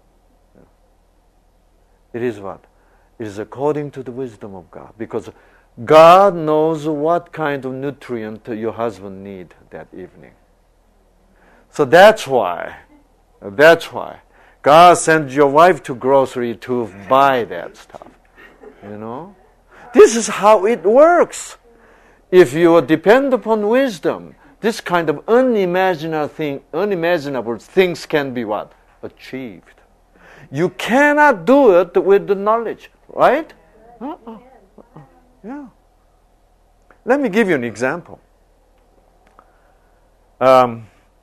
It is what? It is according to the wisdom of God. Because God knows what kind of nutrient your husband needs that evening. So that's why God sent your wife to grocery to buy that stuff. You know? This is how it works. If you depend upon wisdom, this kind of unimaginable things can be what? Achieved. You cannot do it with the knowledge, right? Yeah. Let me give you an example. There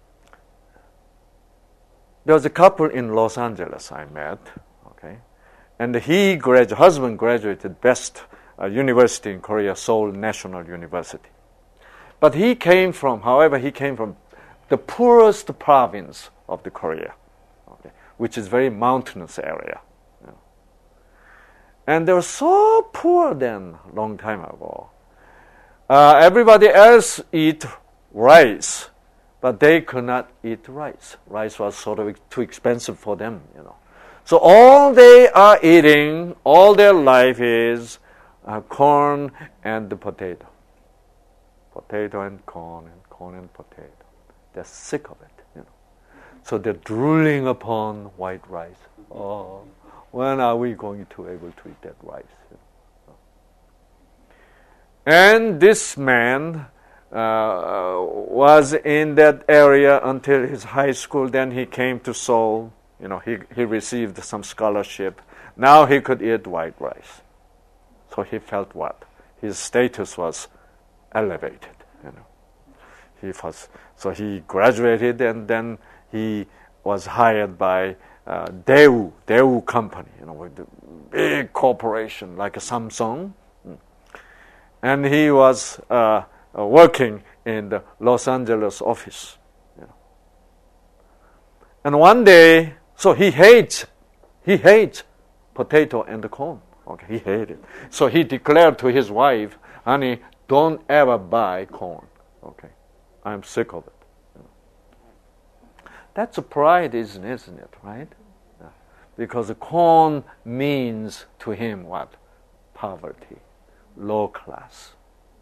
was a couple in Los Angeles I met, okay, and husband graduated best university in Korea, Seoul National University. But he came from the poorest province of the Korea, okay, which is very mountainous area. You know. And they were so poor then, long time ago. Everybody else eat rice, but they could not eat rice. Rice was sort of too expensive for them, you know. So all they are eating, all their life is corn and the potato. Potato and corn and potato. They're sick of it, you know. So they're drooling upon white rice. Oh, when are we going to be able to eat that rice? You know? And this man was in that area until his high school. Then he came to Seoul. You know, he received some scholarship. Now he could eat white rice. So he felt what? His status was elevated. You know, so he graduated, and then he was hired by Daewoo Company. You know, with the big corporation like a Samsung, and he was working in the Los Angeles office. You know. And one day, so he hates potato and the corn. Okay, he hated it. So he declared to his wife, honey, don't ever buy corn. Okay, I'm sick of it. You know. That's a pride, isn't it, right? Because corn means to him what? Poverty. low class.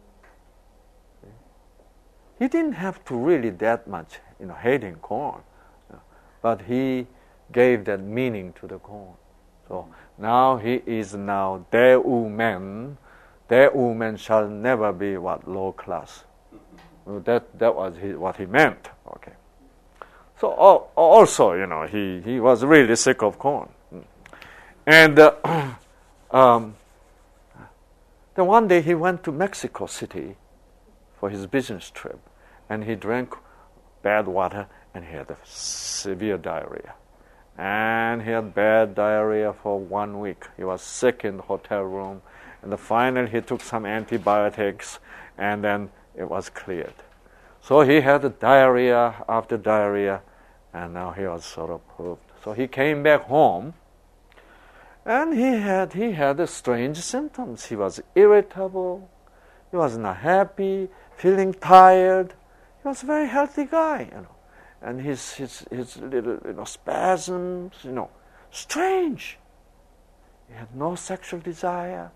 He didn't have to really that much, hating corn, but he gave that meaning to the corn. So now he is now their woman. Their woman shall never be low class. That was what he meant. Okay. So also, he was really sick of corn, and then one day he went to Mexico City for his business trip, and he drank bad water, and he had a severe diarrhea. And he had bad diarrhea for 1 week. He was sick in the hotel room, and finally he took some antibiotics, and then it was cleared. So he had diarrhea after diarrhea, and now he was sort of proved. So he came back home, and he had strange symptoms. He was irritable. He was not happy, feeling tired. He was a very healthy guy, And his little spasms, strange. He had no sexual desire.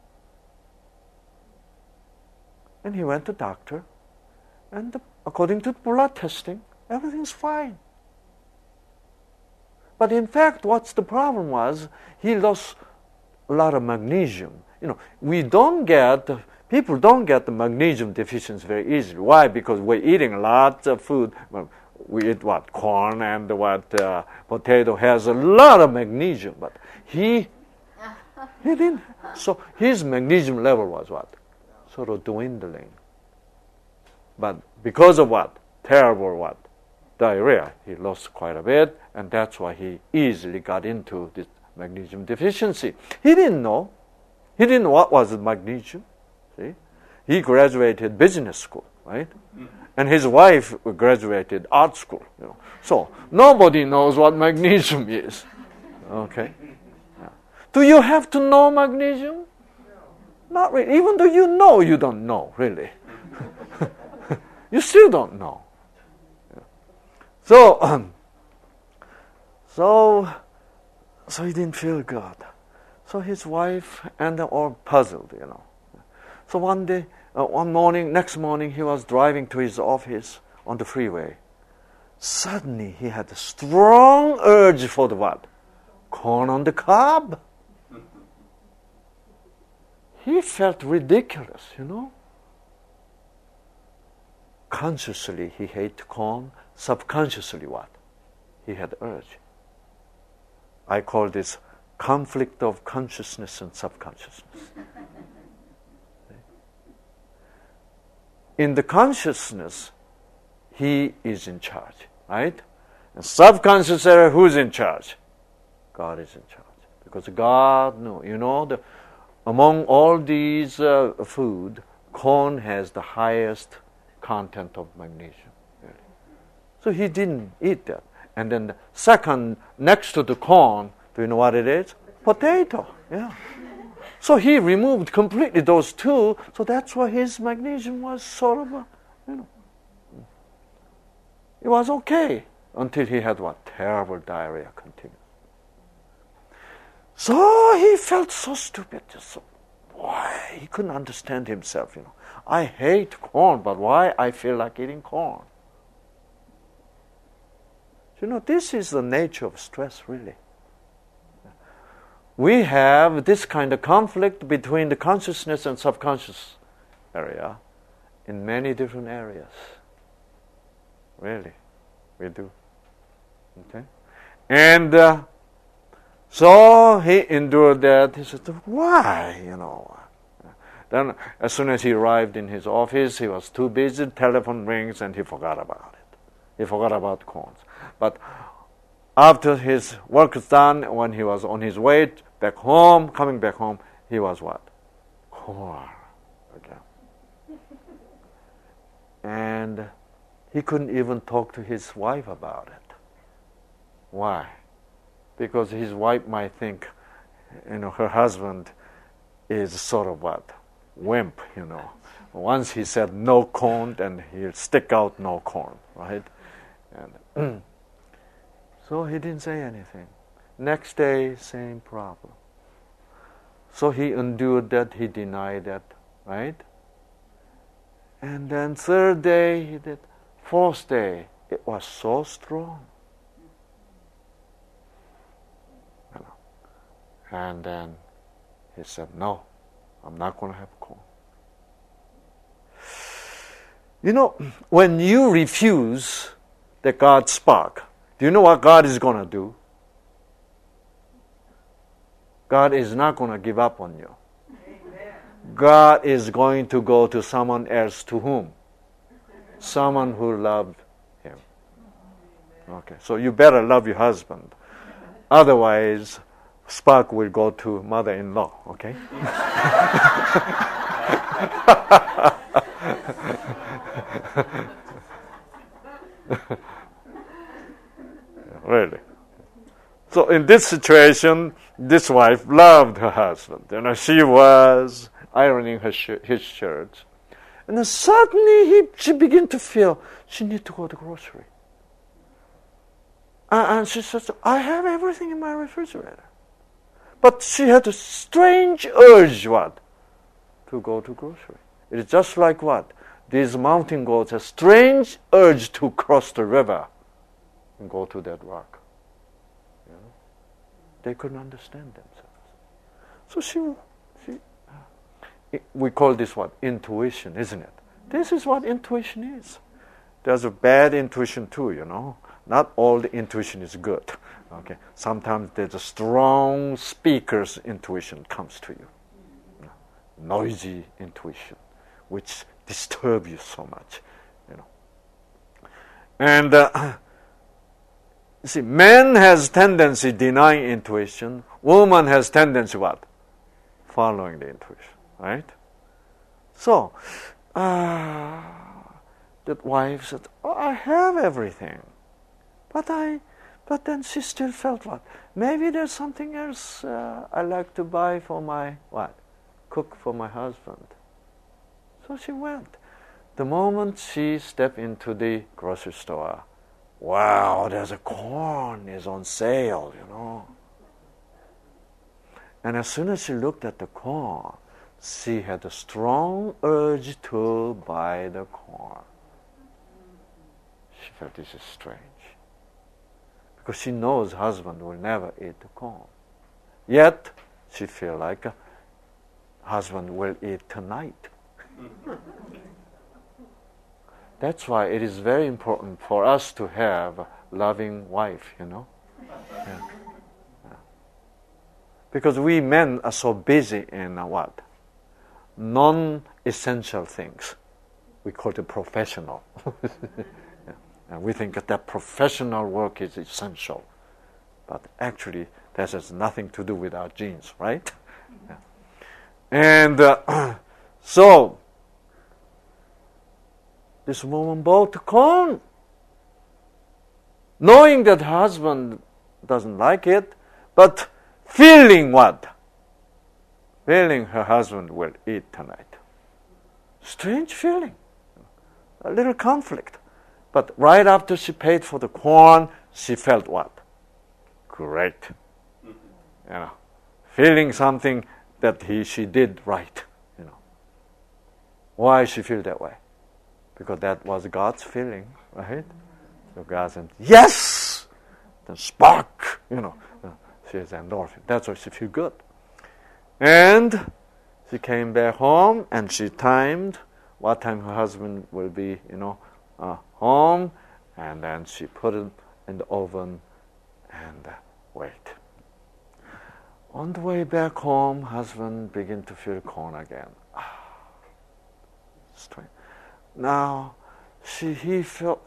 And he went to doctor, and according to blood testing, everything's fine. But in fact, what's the problem was, he lost a lot of magnesium. People don't get the magnesium deficiency very easily. Why? Because we're eating lots of food. We eat corn and potato has a lot of magnesium, but he didn't. So his magnesium level was sort of dwindling. But because of terrible diarrhea, he lost quite a bit, and that's why he easily got into this magnesium deficiency. He didn't know. He didn't know what was magnesium. See? He graduated business school, right? And his wife graduated art school. So nobody knows what magnesium is. Okay? Yeah. Do you have to know magnesium? Not really. Even though you don't know, really. You still don't know. So he didn't feel good. So his wife and them all puzzled, So next morning, he was driving to his office on the freeway. Suddenly, he had a strong urge for the corn on the cob. He felt ridiculous, Consciously, he hated corn. Subconsciously, he had urge. I call this conflict of consciousness and subconsciousness. In the consciousness, he is in charge, right? And subconscious area, who's in charge? God is in charge. Because God knew, among all these food, corn has the highest content of magnesium. Really. So he didn't eat that. And then the second, next to the corn, do you know what it is? Potato. Yeah. So he removed completely those two, so that's why his magnesium was sort of, it was okay until he had terrible diarrhea continuous. So he felt so stupid, why? He couldn't understand himself, I hate corn, but why I feel like eating corn? This is the nature of stress, really. We have this kind of conflict between the consciousness and subconscious area in many different areas. Really, we do. Okay? And so he endured that. He said, why, Then as soon as he arrived in his office, he was too busy, telephone rings, and he forgot about it. He forgot about corns. But after his work was done, when he was on his way coming back home, he was corn again. And he couldn't even talk to his wife about it. Why? Because his wife might think, her husband is sort of wimp, Once he said no corn, then he'll stick out no corn, right? And so he didn't say anything. Next day, same problem. So he endured that, he denied that, right? And then third day he did, fourth day, it was so strong. And then he said, no, I'm not going to have corn. You know, when you refuse the God's spark, do you know what God is going to do? God is not going to give up on you. Amen. God is going to go to someone else to whom? Someone who loved him. Okay, so you better love your husband. Otherwise, spark will go to mother-in-law, okay? Really. So in this situation, this wife loved her husband. You know, she was ironing his shirt. And then suddenly she began to feel she needs to go to the grocery. And she said, I have everything in my refrigerator. But she had a strange urge, what? To go to grocery. It is just like what? These mountain goats have strange urge to cross the river and go to that rock. You know? They couldn't understand themselves. So we call this what? Intuition, isn't it? This is what intuition is. There's a bad intuition too, you know. Not all the intuition is good. Okay. Sometimes there's a strong speaker's intuition comes to you. Noisy intuition, which disturbs you so much, you know. And you see, man has tendency denying intuition. Woman has tendency what? Following the intuition, right? So, that wife said, oh, I have everything. But then she still felt what? Maybe there's something else I like to buy for my, what? Cook for my husband. So she went. The moment she stepped into the grocery store, wow, there's a corn is on sale, you know. And as soon as she looked at the corn, she had a strong urge to buy the corn. She felt this is strange. Because she knows husband will never eat the corn. Yet, she feels like husband will eat tonight. That's why it is very important for us to have a loving wife, you know. Yeah. Yeah. Because we men are so busy in what? Non-essential things. We call it professional. And we think that professional work is essential. But actually, that has nothing to do with our genes, right? Yeah. And so, this woman bought corn, knowing that her husband doesn't like it, but feeling what? Feeling her husband will eat tonight. Strange feeling. A little conflict. But right after she paid for the corn, she felt what? Great. You know, feeling something that she did right. You know, why she feel that way? Because that was God's feeling, right? So God said, yes, the spark. You know, she has endorphin. That's why she feel good. And she came back home and she timed what time her husband will be, you know, home, and then she put it in the oven and wait. On the way back home, husband began to feel corn again. Strange. Now, he felt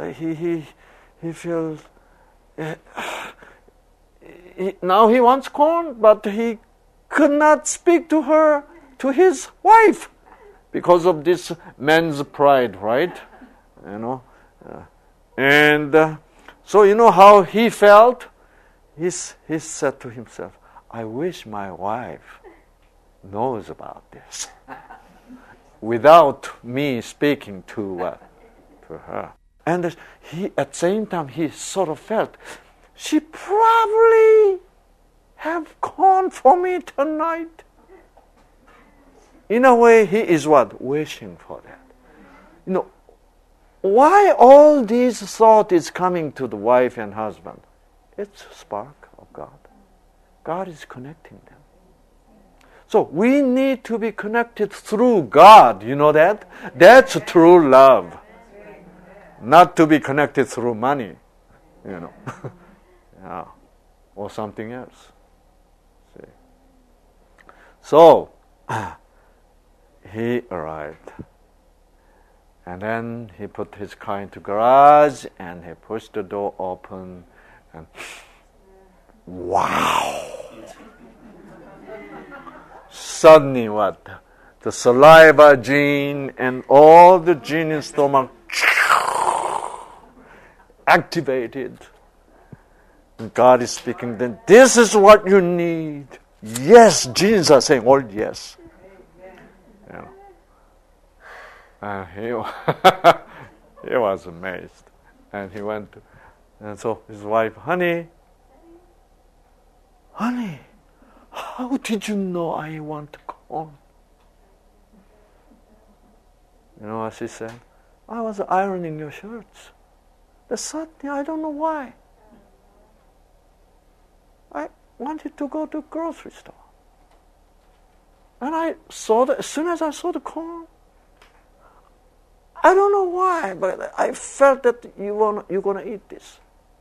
now he wants corn, but he could not speak to her, to his wife, because of this man's pride, right? You know, so you know how he felt? He said to himself, I wish my wife knows about this without me speaking to her. And at the same time, he sort of felt, she probably have corn for me tonight. in a way, he is what? Wishing for that. You know, why all these thought is coming to the wife and husband? It's a spark of God. God is connecting them. So we need to be connected through God. You know that? That's true love. Not to be connected through money, you know, yeah, or something else. See. So he arrived, and then he put his car into garage, and he pushed the door open, and wow! Suddenly, what? The saliva gene and all the gene in stomach activated. And God is speaking, then this is what you need. Yes, genes are saying all yes. Yeah. And he was amazed. And he went, and so his wife, honey, how did you know I want to corn? You know what she said? I was ironing your shirts. Suddenly, I don't know why. I wanted to go to the grocery store. And I saw as soon as I saw the corn, I don't know why, but I felt that you're going to eat this.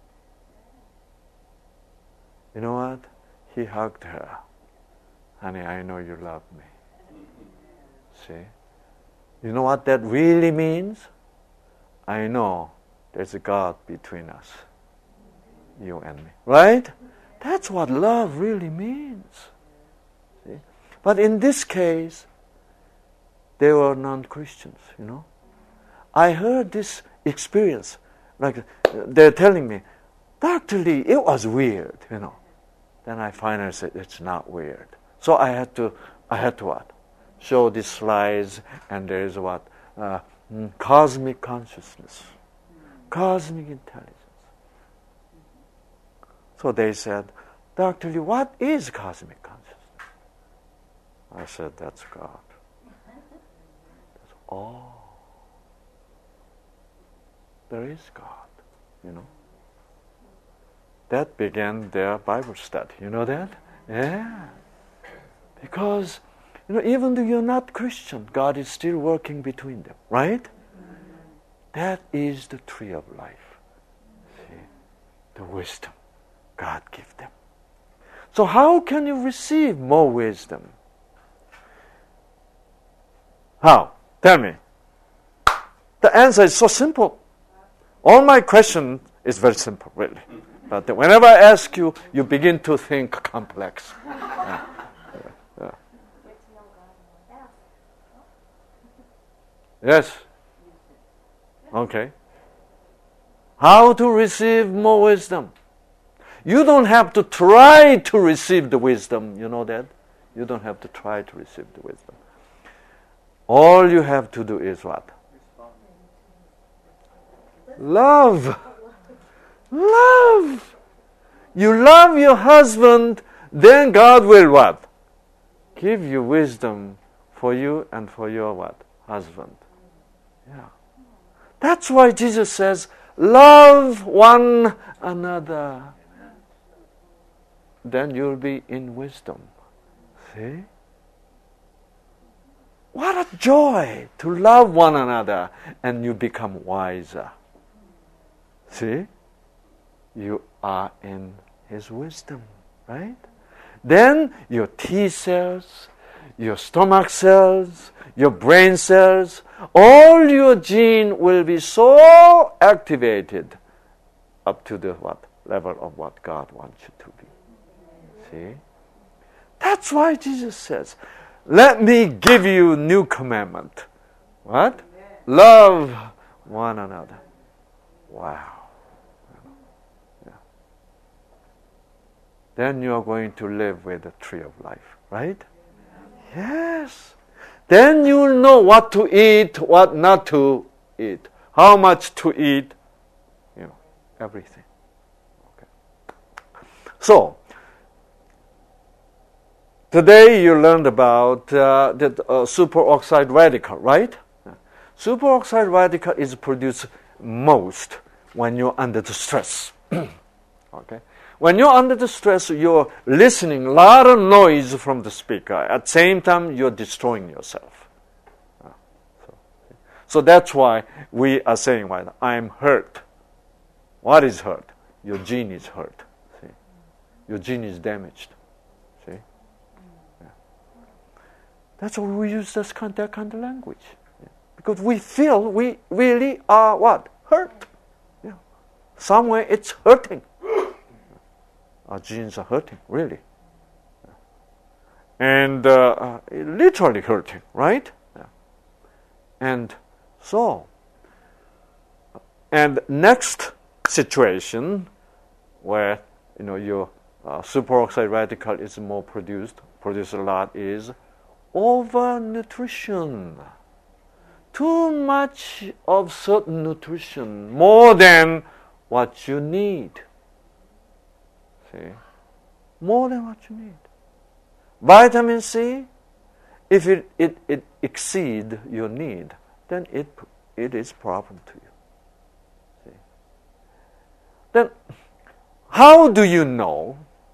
You know what? He hugged her. Honey, I know you love me. See? You know what that really means? I know there's a God between us, you and me. Right? That's what love really means. See? But in this case, they were non-Christians, you know. I heard this experience. Like they're telling me, Dr. Lee, it was weird, you know. Then I finally said, it's not weird. So I had to what? Show these slides, and there is what? Cosmic consciousness. Cosmic intelligence. So they said, Dr. Lee, what is cosmic consciousness? I said, that's God. That's all. There is God, you know. That began their Bible study. You know that? Yeah. Because, you know, even though you're not Christian, God is still working between them, right? That is the tree of life. See? The wisdom God gives them. So how can you receive more wisdom? How? Tell me. The answer is so simple. All my question is very simple, really. But whenever I ask you, you begin to think complex. Yeah. Yes. Okay. How to receive more wisdom? You don't have to try to receive the wisdom. You know that? You don't have to try to receive the wisdom. All you have to do is what? Love. Love. You love your husband, then God will what? Give you wisdom for you and for your what? Husband. Yeah. That's why Jesus says, love one another. Then you'll be in wisdom. See? What a joy to love one another and you become wiser. See? You are in His wisdom, right? Then your T cells, your stomach cells, your brain cells, all your gene will be so activated up to the what level of what God wants you to be. See? That's why Jesus says, let me give you new commandment. What? Love one another. Wow. Yeah. Then you are going to live with the tree of life, right? Yes. Then you will know what to eat, what not to eat, how much to eat, you know, everything. Okay. So, Today you learned about the superoxide radical, right? Superoxide radical is produced most when you're under the stress. Okay? When you're under the stress, you're listening a lot of noise from the speaker. At the same time, you're destroying yourself. So that's why we are saying, well, I'm hurt. What is hurt? Your gene is hurt. See? Your gene is damaged. See? Yeah. That's why we use that kind of language. Yeah. Because we feel we really are what? Hurt. Yeah. Somewhere it's hurting. Our genes are hurting, really. And literally hurting, right? Yeah. And so, and next situation where your superoxide radical is more produced a lot is overnutrition. Too much of certain nutrition, more than what you need. See? More than what you need. Vitamin C, if it exceeds your need, then it is a problem to you. See? Then, how do you know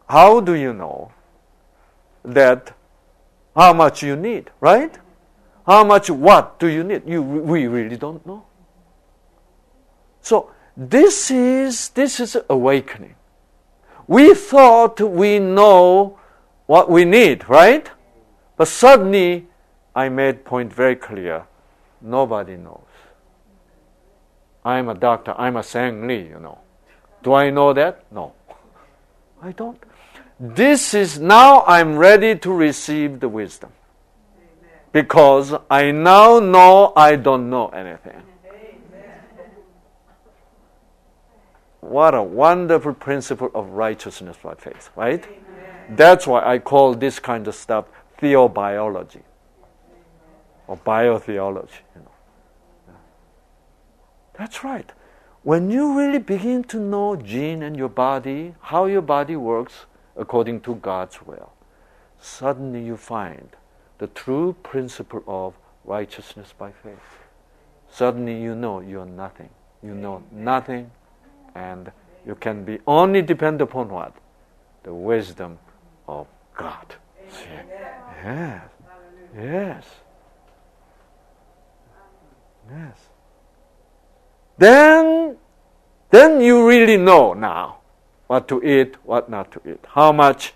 that how much you need, right? How much what do you need? We really don't know. So this is awakening. We thought we know what we need, right? But suddenly, I made point very clear. Nobody knows. I'm a doctor. I'm a Sang Li, Do I know that? No. I don't. This is now I'm ready to receive the wisdom. Because I now know I don't know anything. What a wonderful principle of righteousness by faith, right? Amen. That's why I call this kind of stuff theobiology or biotheology. That's right. When you really begin to know gene and your body, how your body works according to God's will, suddenly you find the true principle of righteousness by faith. Suddenly you know you're nothing. You know nothing. And you can be only depend upon what? The wisdom of God. See? Yes. Yes. Yes. Then you really know now what to eat, what not to eat. How much,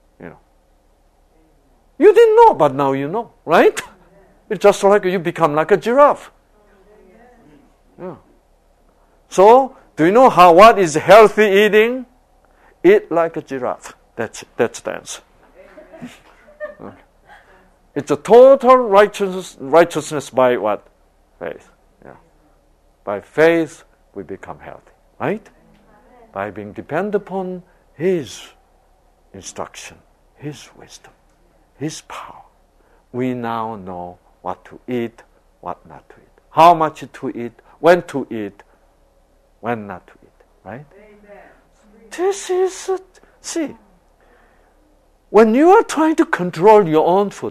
You didn't know, but now you know, right? It's just like you become like a giraffe. Yeah. So, do you know what is healthy eating? Eat like a giraffe. That's the answer. Okay. It's a total righteousness by what? Faith. Yeah. By faith, we become healthy, right? By being dependent upon His instruction, His wisdom, His power. We now know what to eat, what not to eat. How much to eat, when to eat, when not to eat, right? Amen. This is, see, when you are trying to control your own food,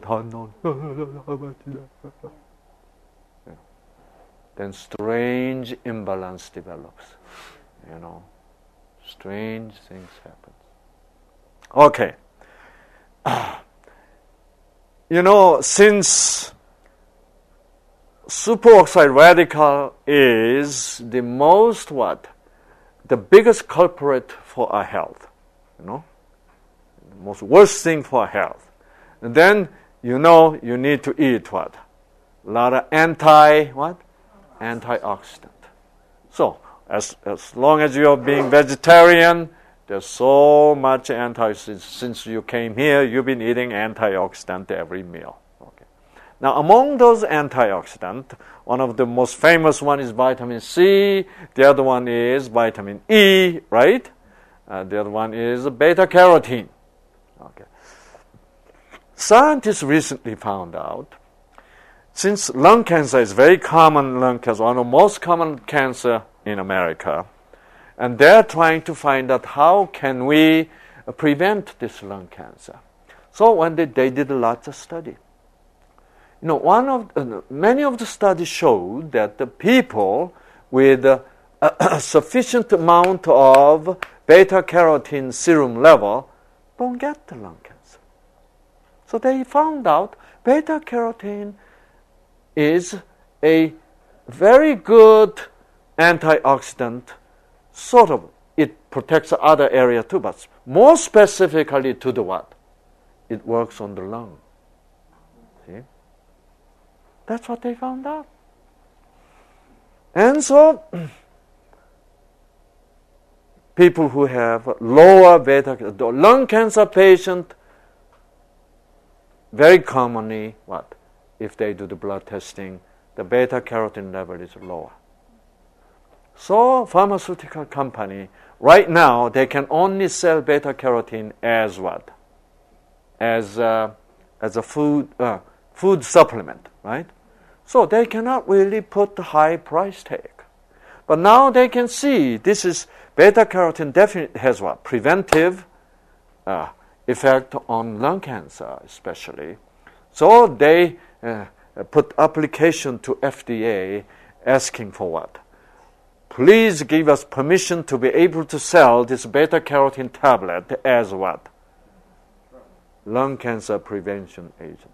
then strange imbalance develops, Strange things happen. Okay. Since superoxide radical is the most the biggest culprit for our health, the most worst thing for our health. And then, you need to eat what? A lot of antioxidant. So, as long as you're being vegetarian, there's so much antioxidant. Since you came here, you've been eating antioxidant every meal. Okay. Now, among those antioxidants, one of the most famous one is vitamin C. The other one is vitamin E, right? The other one is beta-carotene. Okay. Scientists recently found out, since lung cancer is very common, one of the most common cancer in America, and they're trying to find out how can we prevent this lung cancer. So when they did lots of study. Many of the studies showed that the people with a sufficient amount of beta-carotene serum level don't get the lung cancer. So they found out beta-carotene is a very good antioxidant, sort of. It protects other area too, but more specifically to the what? It works on the lung. See? That's what they found out. And so, people who have lower the lung cancer patient, very commonly, what? If they do the blood testing, the beta-carotene level is lower. So, pharmaceutical company, right now, they can only sell beta-carotene as what? As a food supplement, right? So they cannot really put the high price tag. But now they can see this is beta-carotene definitely has what? Preventive effect on lung cancer especially. So they put application to FDA asking for what? Please give us permission to be able to sell this beta-carotene tablet as what? Lung cancer prevention agent.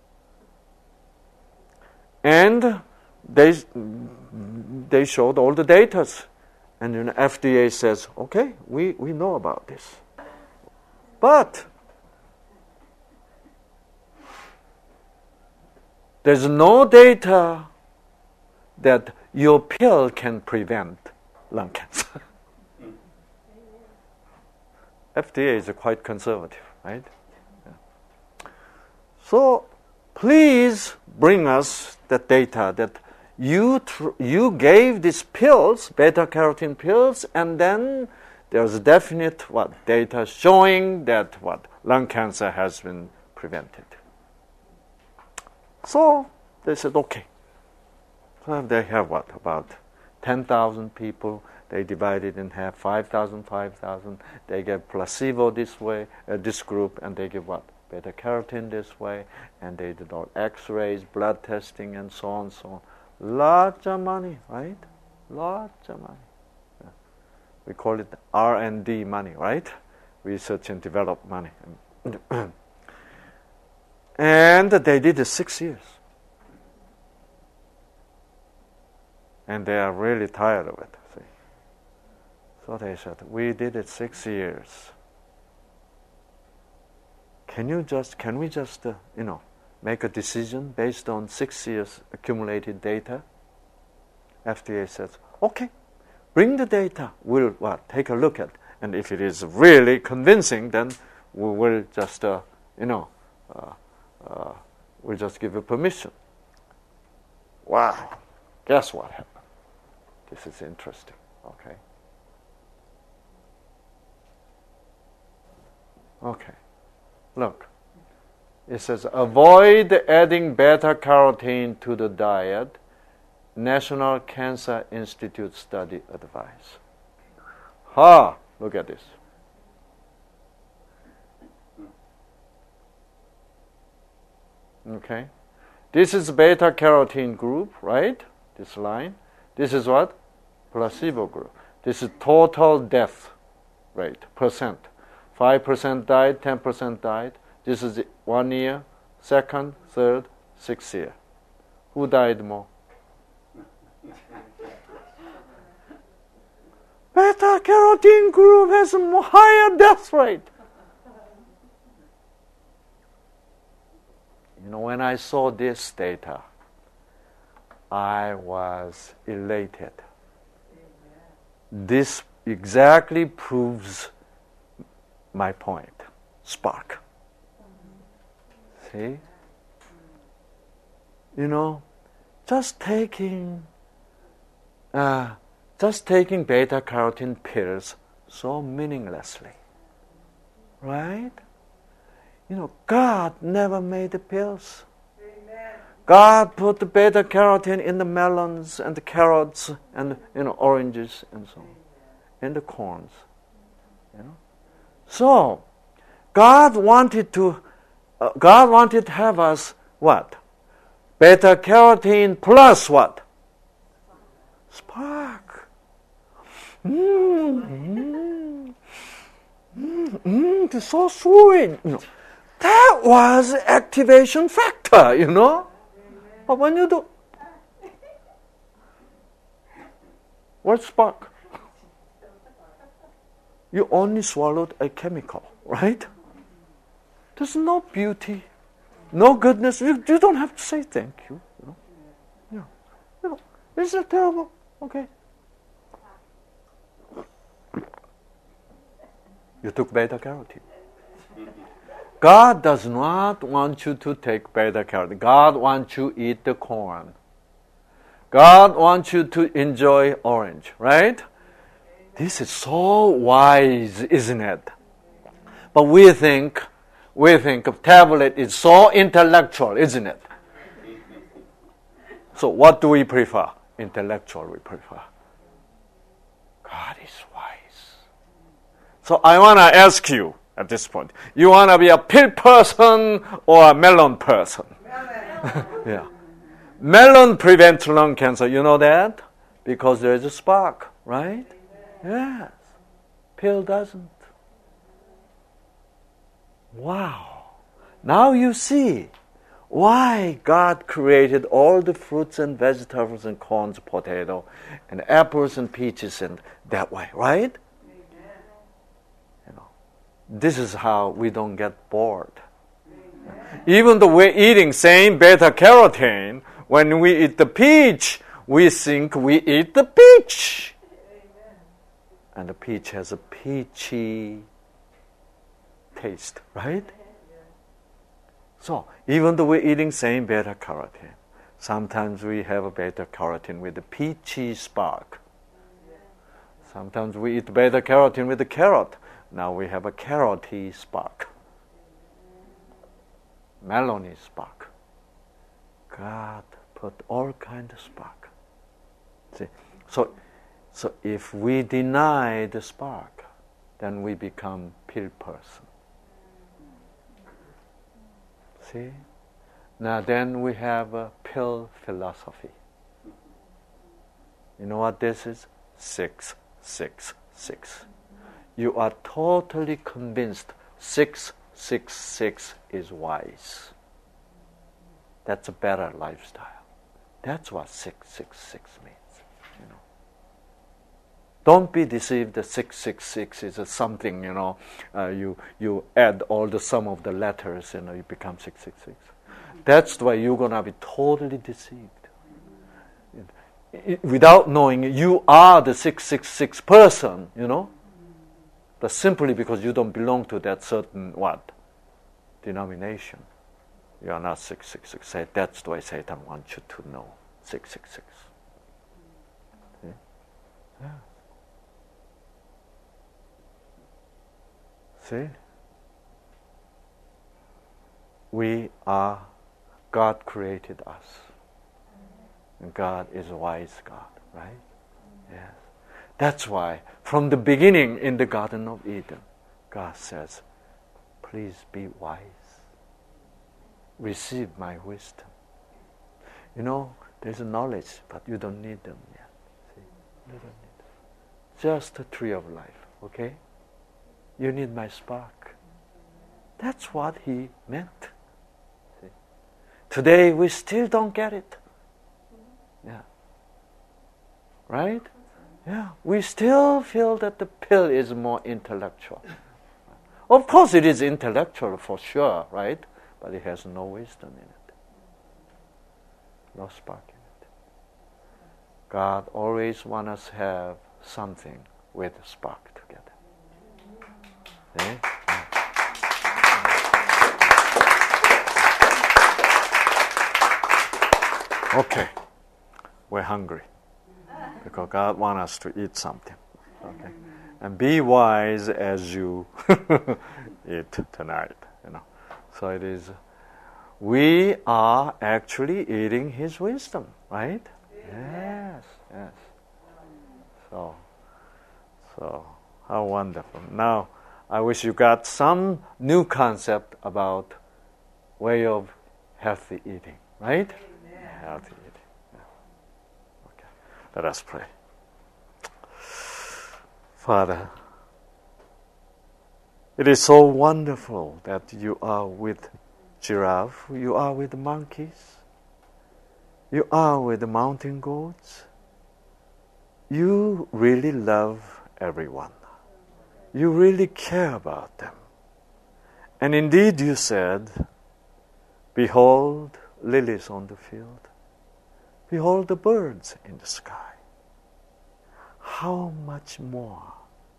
And they showed all the data. And then FDA says, okay, we know about this. But there's no data that your pill can prevent lung cancer. FDA is quite conservative, right? Yeah. So please bring us that data that you gave these pills, beta-carotene pills, and then there's definite data showing that lung cancer has been prevented. So they said, okay. So they have about 10,000 people. They divided in half, 5,000. They give placebo this way, this group, and they give what? Beta-carotene this way, and they did all X-rays, blood testing, and so on, so on. Lots of money, right? Lots of money. Yeah. We call it R&D money, right? Research and develop money. And they did it 6 years. And they are really tired of it. See? So they said, we did it 6 years. Can we just make a decision based on 6 years accumulated data? FDA says, okay, bring the data. We'll take a look at it. And if it is really convincing, then we will just, we'll just give you permission. Wow. Guess what happened? This is interesting. Okay. Okay. Look. It says, avoid adding beta-carotene to the diet. National Cancer Institute study advice. Look at this. Okay. This is beta-carotene group, right? This line. This is what? Placebo group. This is total death rate, percent. 5% died, 10% died. This is 1 year, second, third, 6th year. Who died more? Beta-carotene group has a higher death rate. When I saw this data, I was elated. This exactly proves my point. Spark. See? Just taking beta-carotene pills so meaninglessly. Right? God never made the pills. Amen. God put the beta-carotene in the melons and the carrots and oranges and so on, in the corns. So, God wanted to God wanted to have us what? Beta carotene plus what? Spark. It's so sweet. That was activation factor, But when you do, what's spark? You only swallowed a chemical, right? There's no beauty, no goodness. You don't have to say thank you. This is terrible. Okay. You took beta carotene. God does not want you to take beta carotene. God wants you to eat the corn. God wants you to enjoy orange, right? This is so wise, isn't it? But we think of tablet is so intellectual, isn't it? So what do we prefer? Intellectual we prefer. God is wise. So I want to ask you at this point, you want to be a pill person or a melon person? Yeah. Melon prevents lung cancer, you know that? Because there is a spark, right? Yes. Pill doesn't. Wow. Now you see why God created all the fruits and vegetables and corns, potato, and apples and peaches and that way, right? This is how we don't get bored. Even though we're eating same beta carotene, when we eat the peach, we think we eat the peach. And the peach has a peachy taste, right? So, even though we're eating same beta carotene, sometimes we have a beta carotene with a peachy spark. Sometimes we eat beta carotene with a carrot. Now we have a carroty spark. Melony spark. God put all kinds of spark. See? So if we deny the spark, then we become pill person. See? Now then we have a pill philosophy. You know what this is? 666. You are totally convinced 666 is wise. That's a better lifestyle. That's what 666 means. Don't be deceived that 666 is something, you add all the sum of the letters, you become 666. That's why you're going to be totally deceived. Without knowing you are the 666 person, but simply because you don't belong to that certain denomination. You are not 666. That's the way Satan wants you to know 666. See? Yeah. See? God created us. And God is a wise God, right? Yes. That's why, from the beginning in the Garden of Eden, God says, please be wise. Receive my wisdom. There's a knowledge, but you don't need them yet. See? You don't need them. Just the tree of life, okay? You need my spark. That's what he meant. See? Today, we still don't get it. Yeah. Right? Yeah. We still feel that the pill is more intellectual. Of course, it is intellectual for sure, right? But it has no wisdom in it. No spark in it. God always wants us to have something with a spark together. See? Okay. We're hungry because God wants us to eat something. Okay, and be wise as you eat tonight. So it is. We are actually eating His wisdom, right? Yes. So how wonderful. Now, I wish you got some new concept about way of healthy eating, right? Healthy eating. Yeah. Okay. Let us pray. Father, it is so wonderful that you are with giraffe, you are with monkeys, you are with the mountain goats. You really love everyone. You really care about them. And indeed you said, behold lilies on the field. Behold the birds in the sky. How much more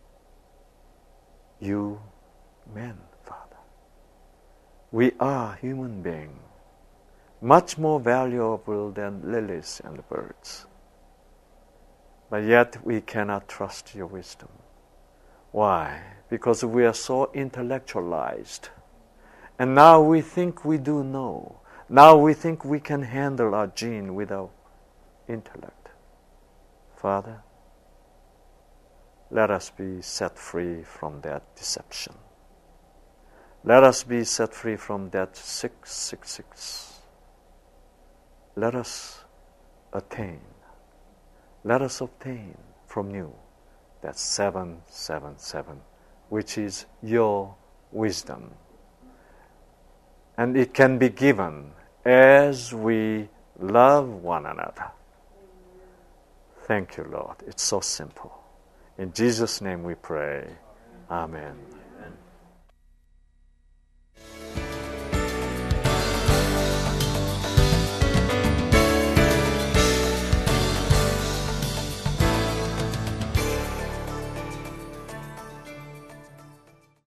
you men, Father. We are human beings, much more valuable than lilies and birds. But yet we cannot trust your wisdom. Why? Because we are so intellectualized. And now we think we do know. Now we think we can handle our gene with our intellect. Father, let us be set free from that deception. Let us be set free from that 666. Let us attain. Let us obtain from you that 777, which is your wisdom. And it can be given as we love one another. Thank you, Lord. It's so simple. In Jesus' name we pray. Amen.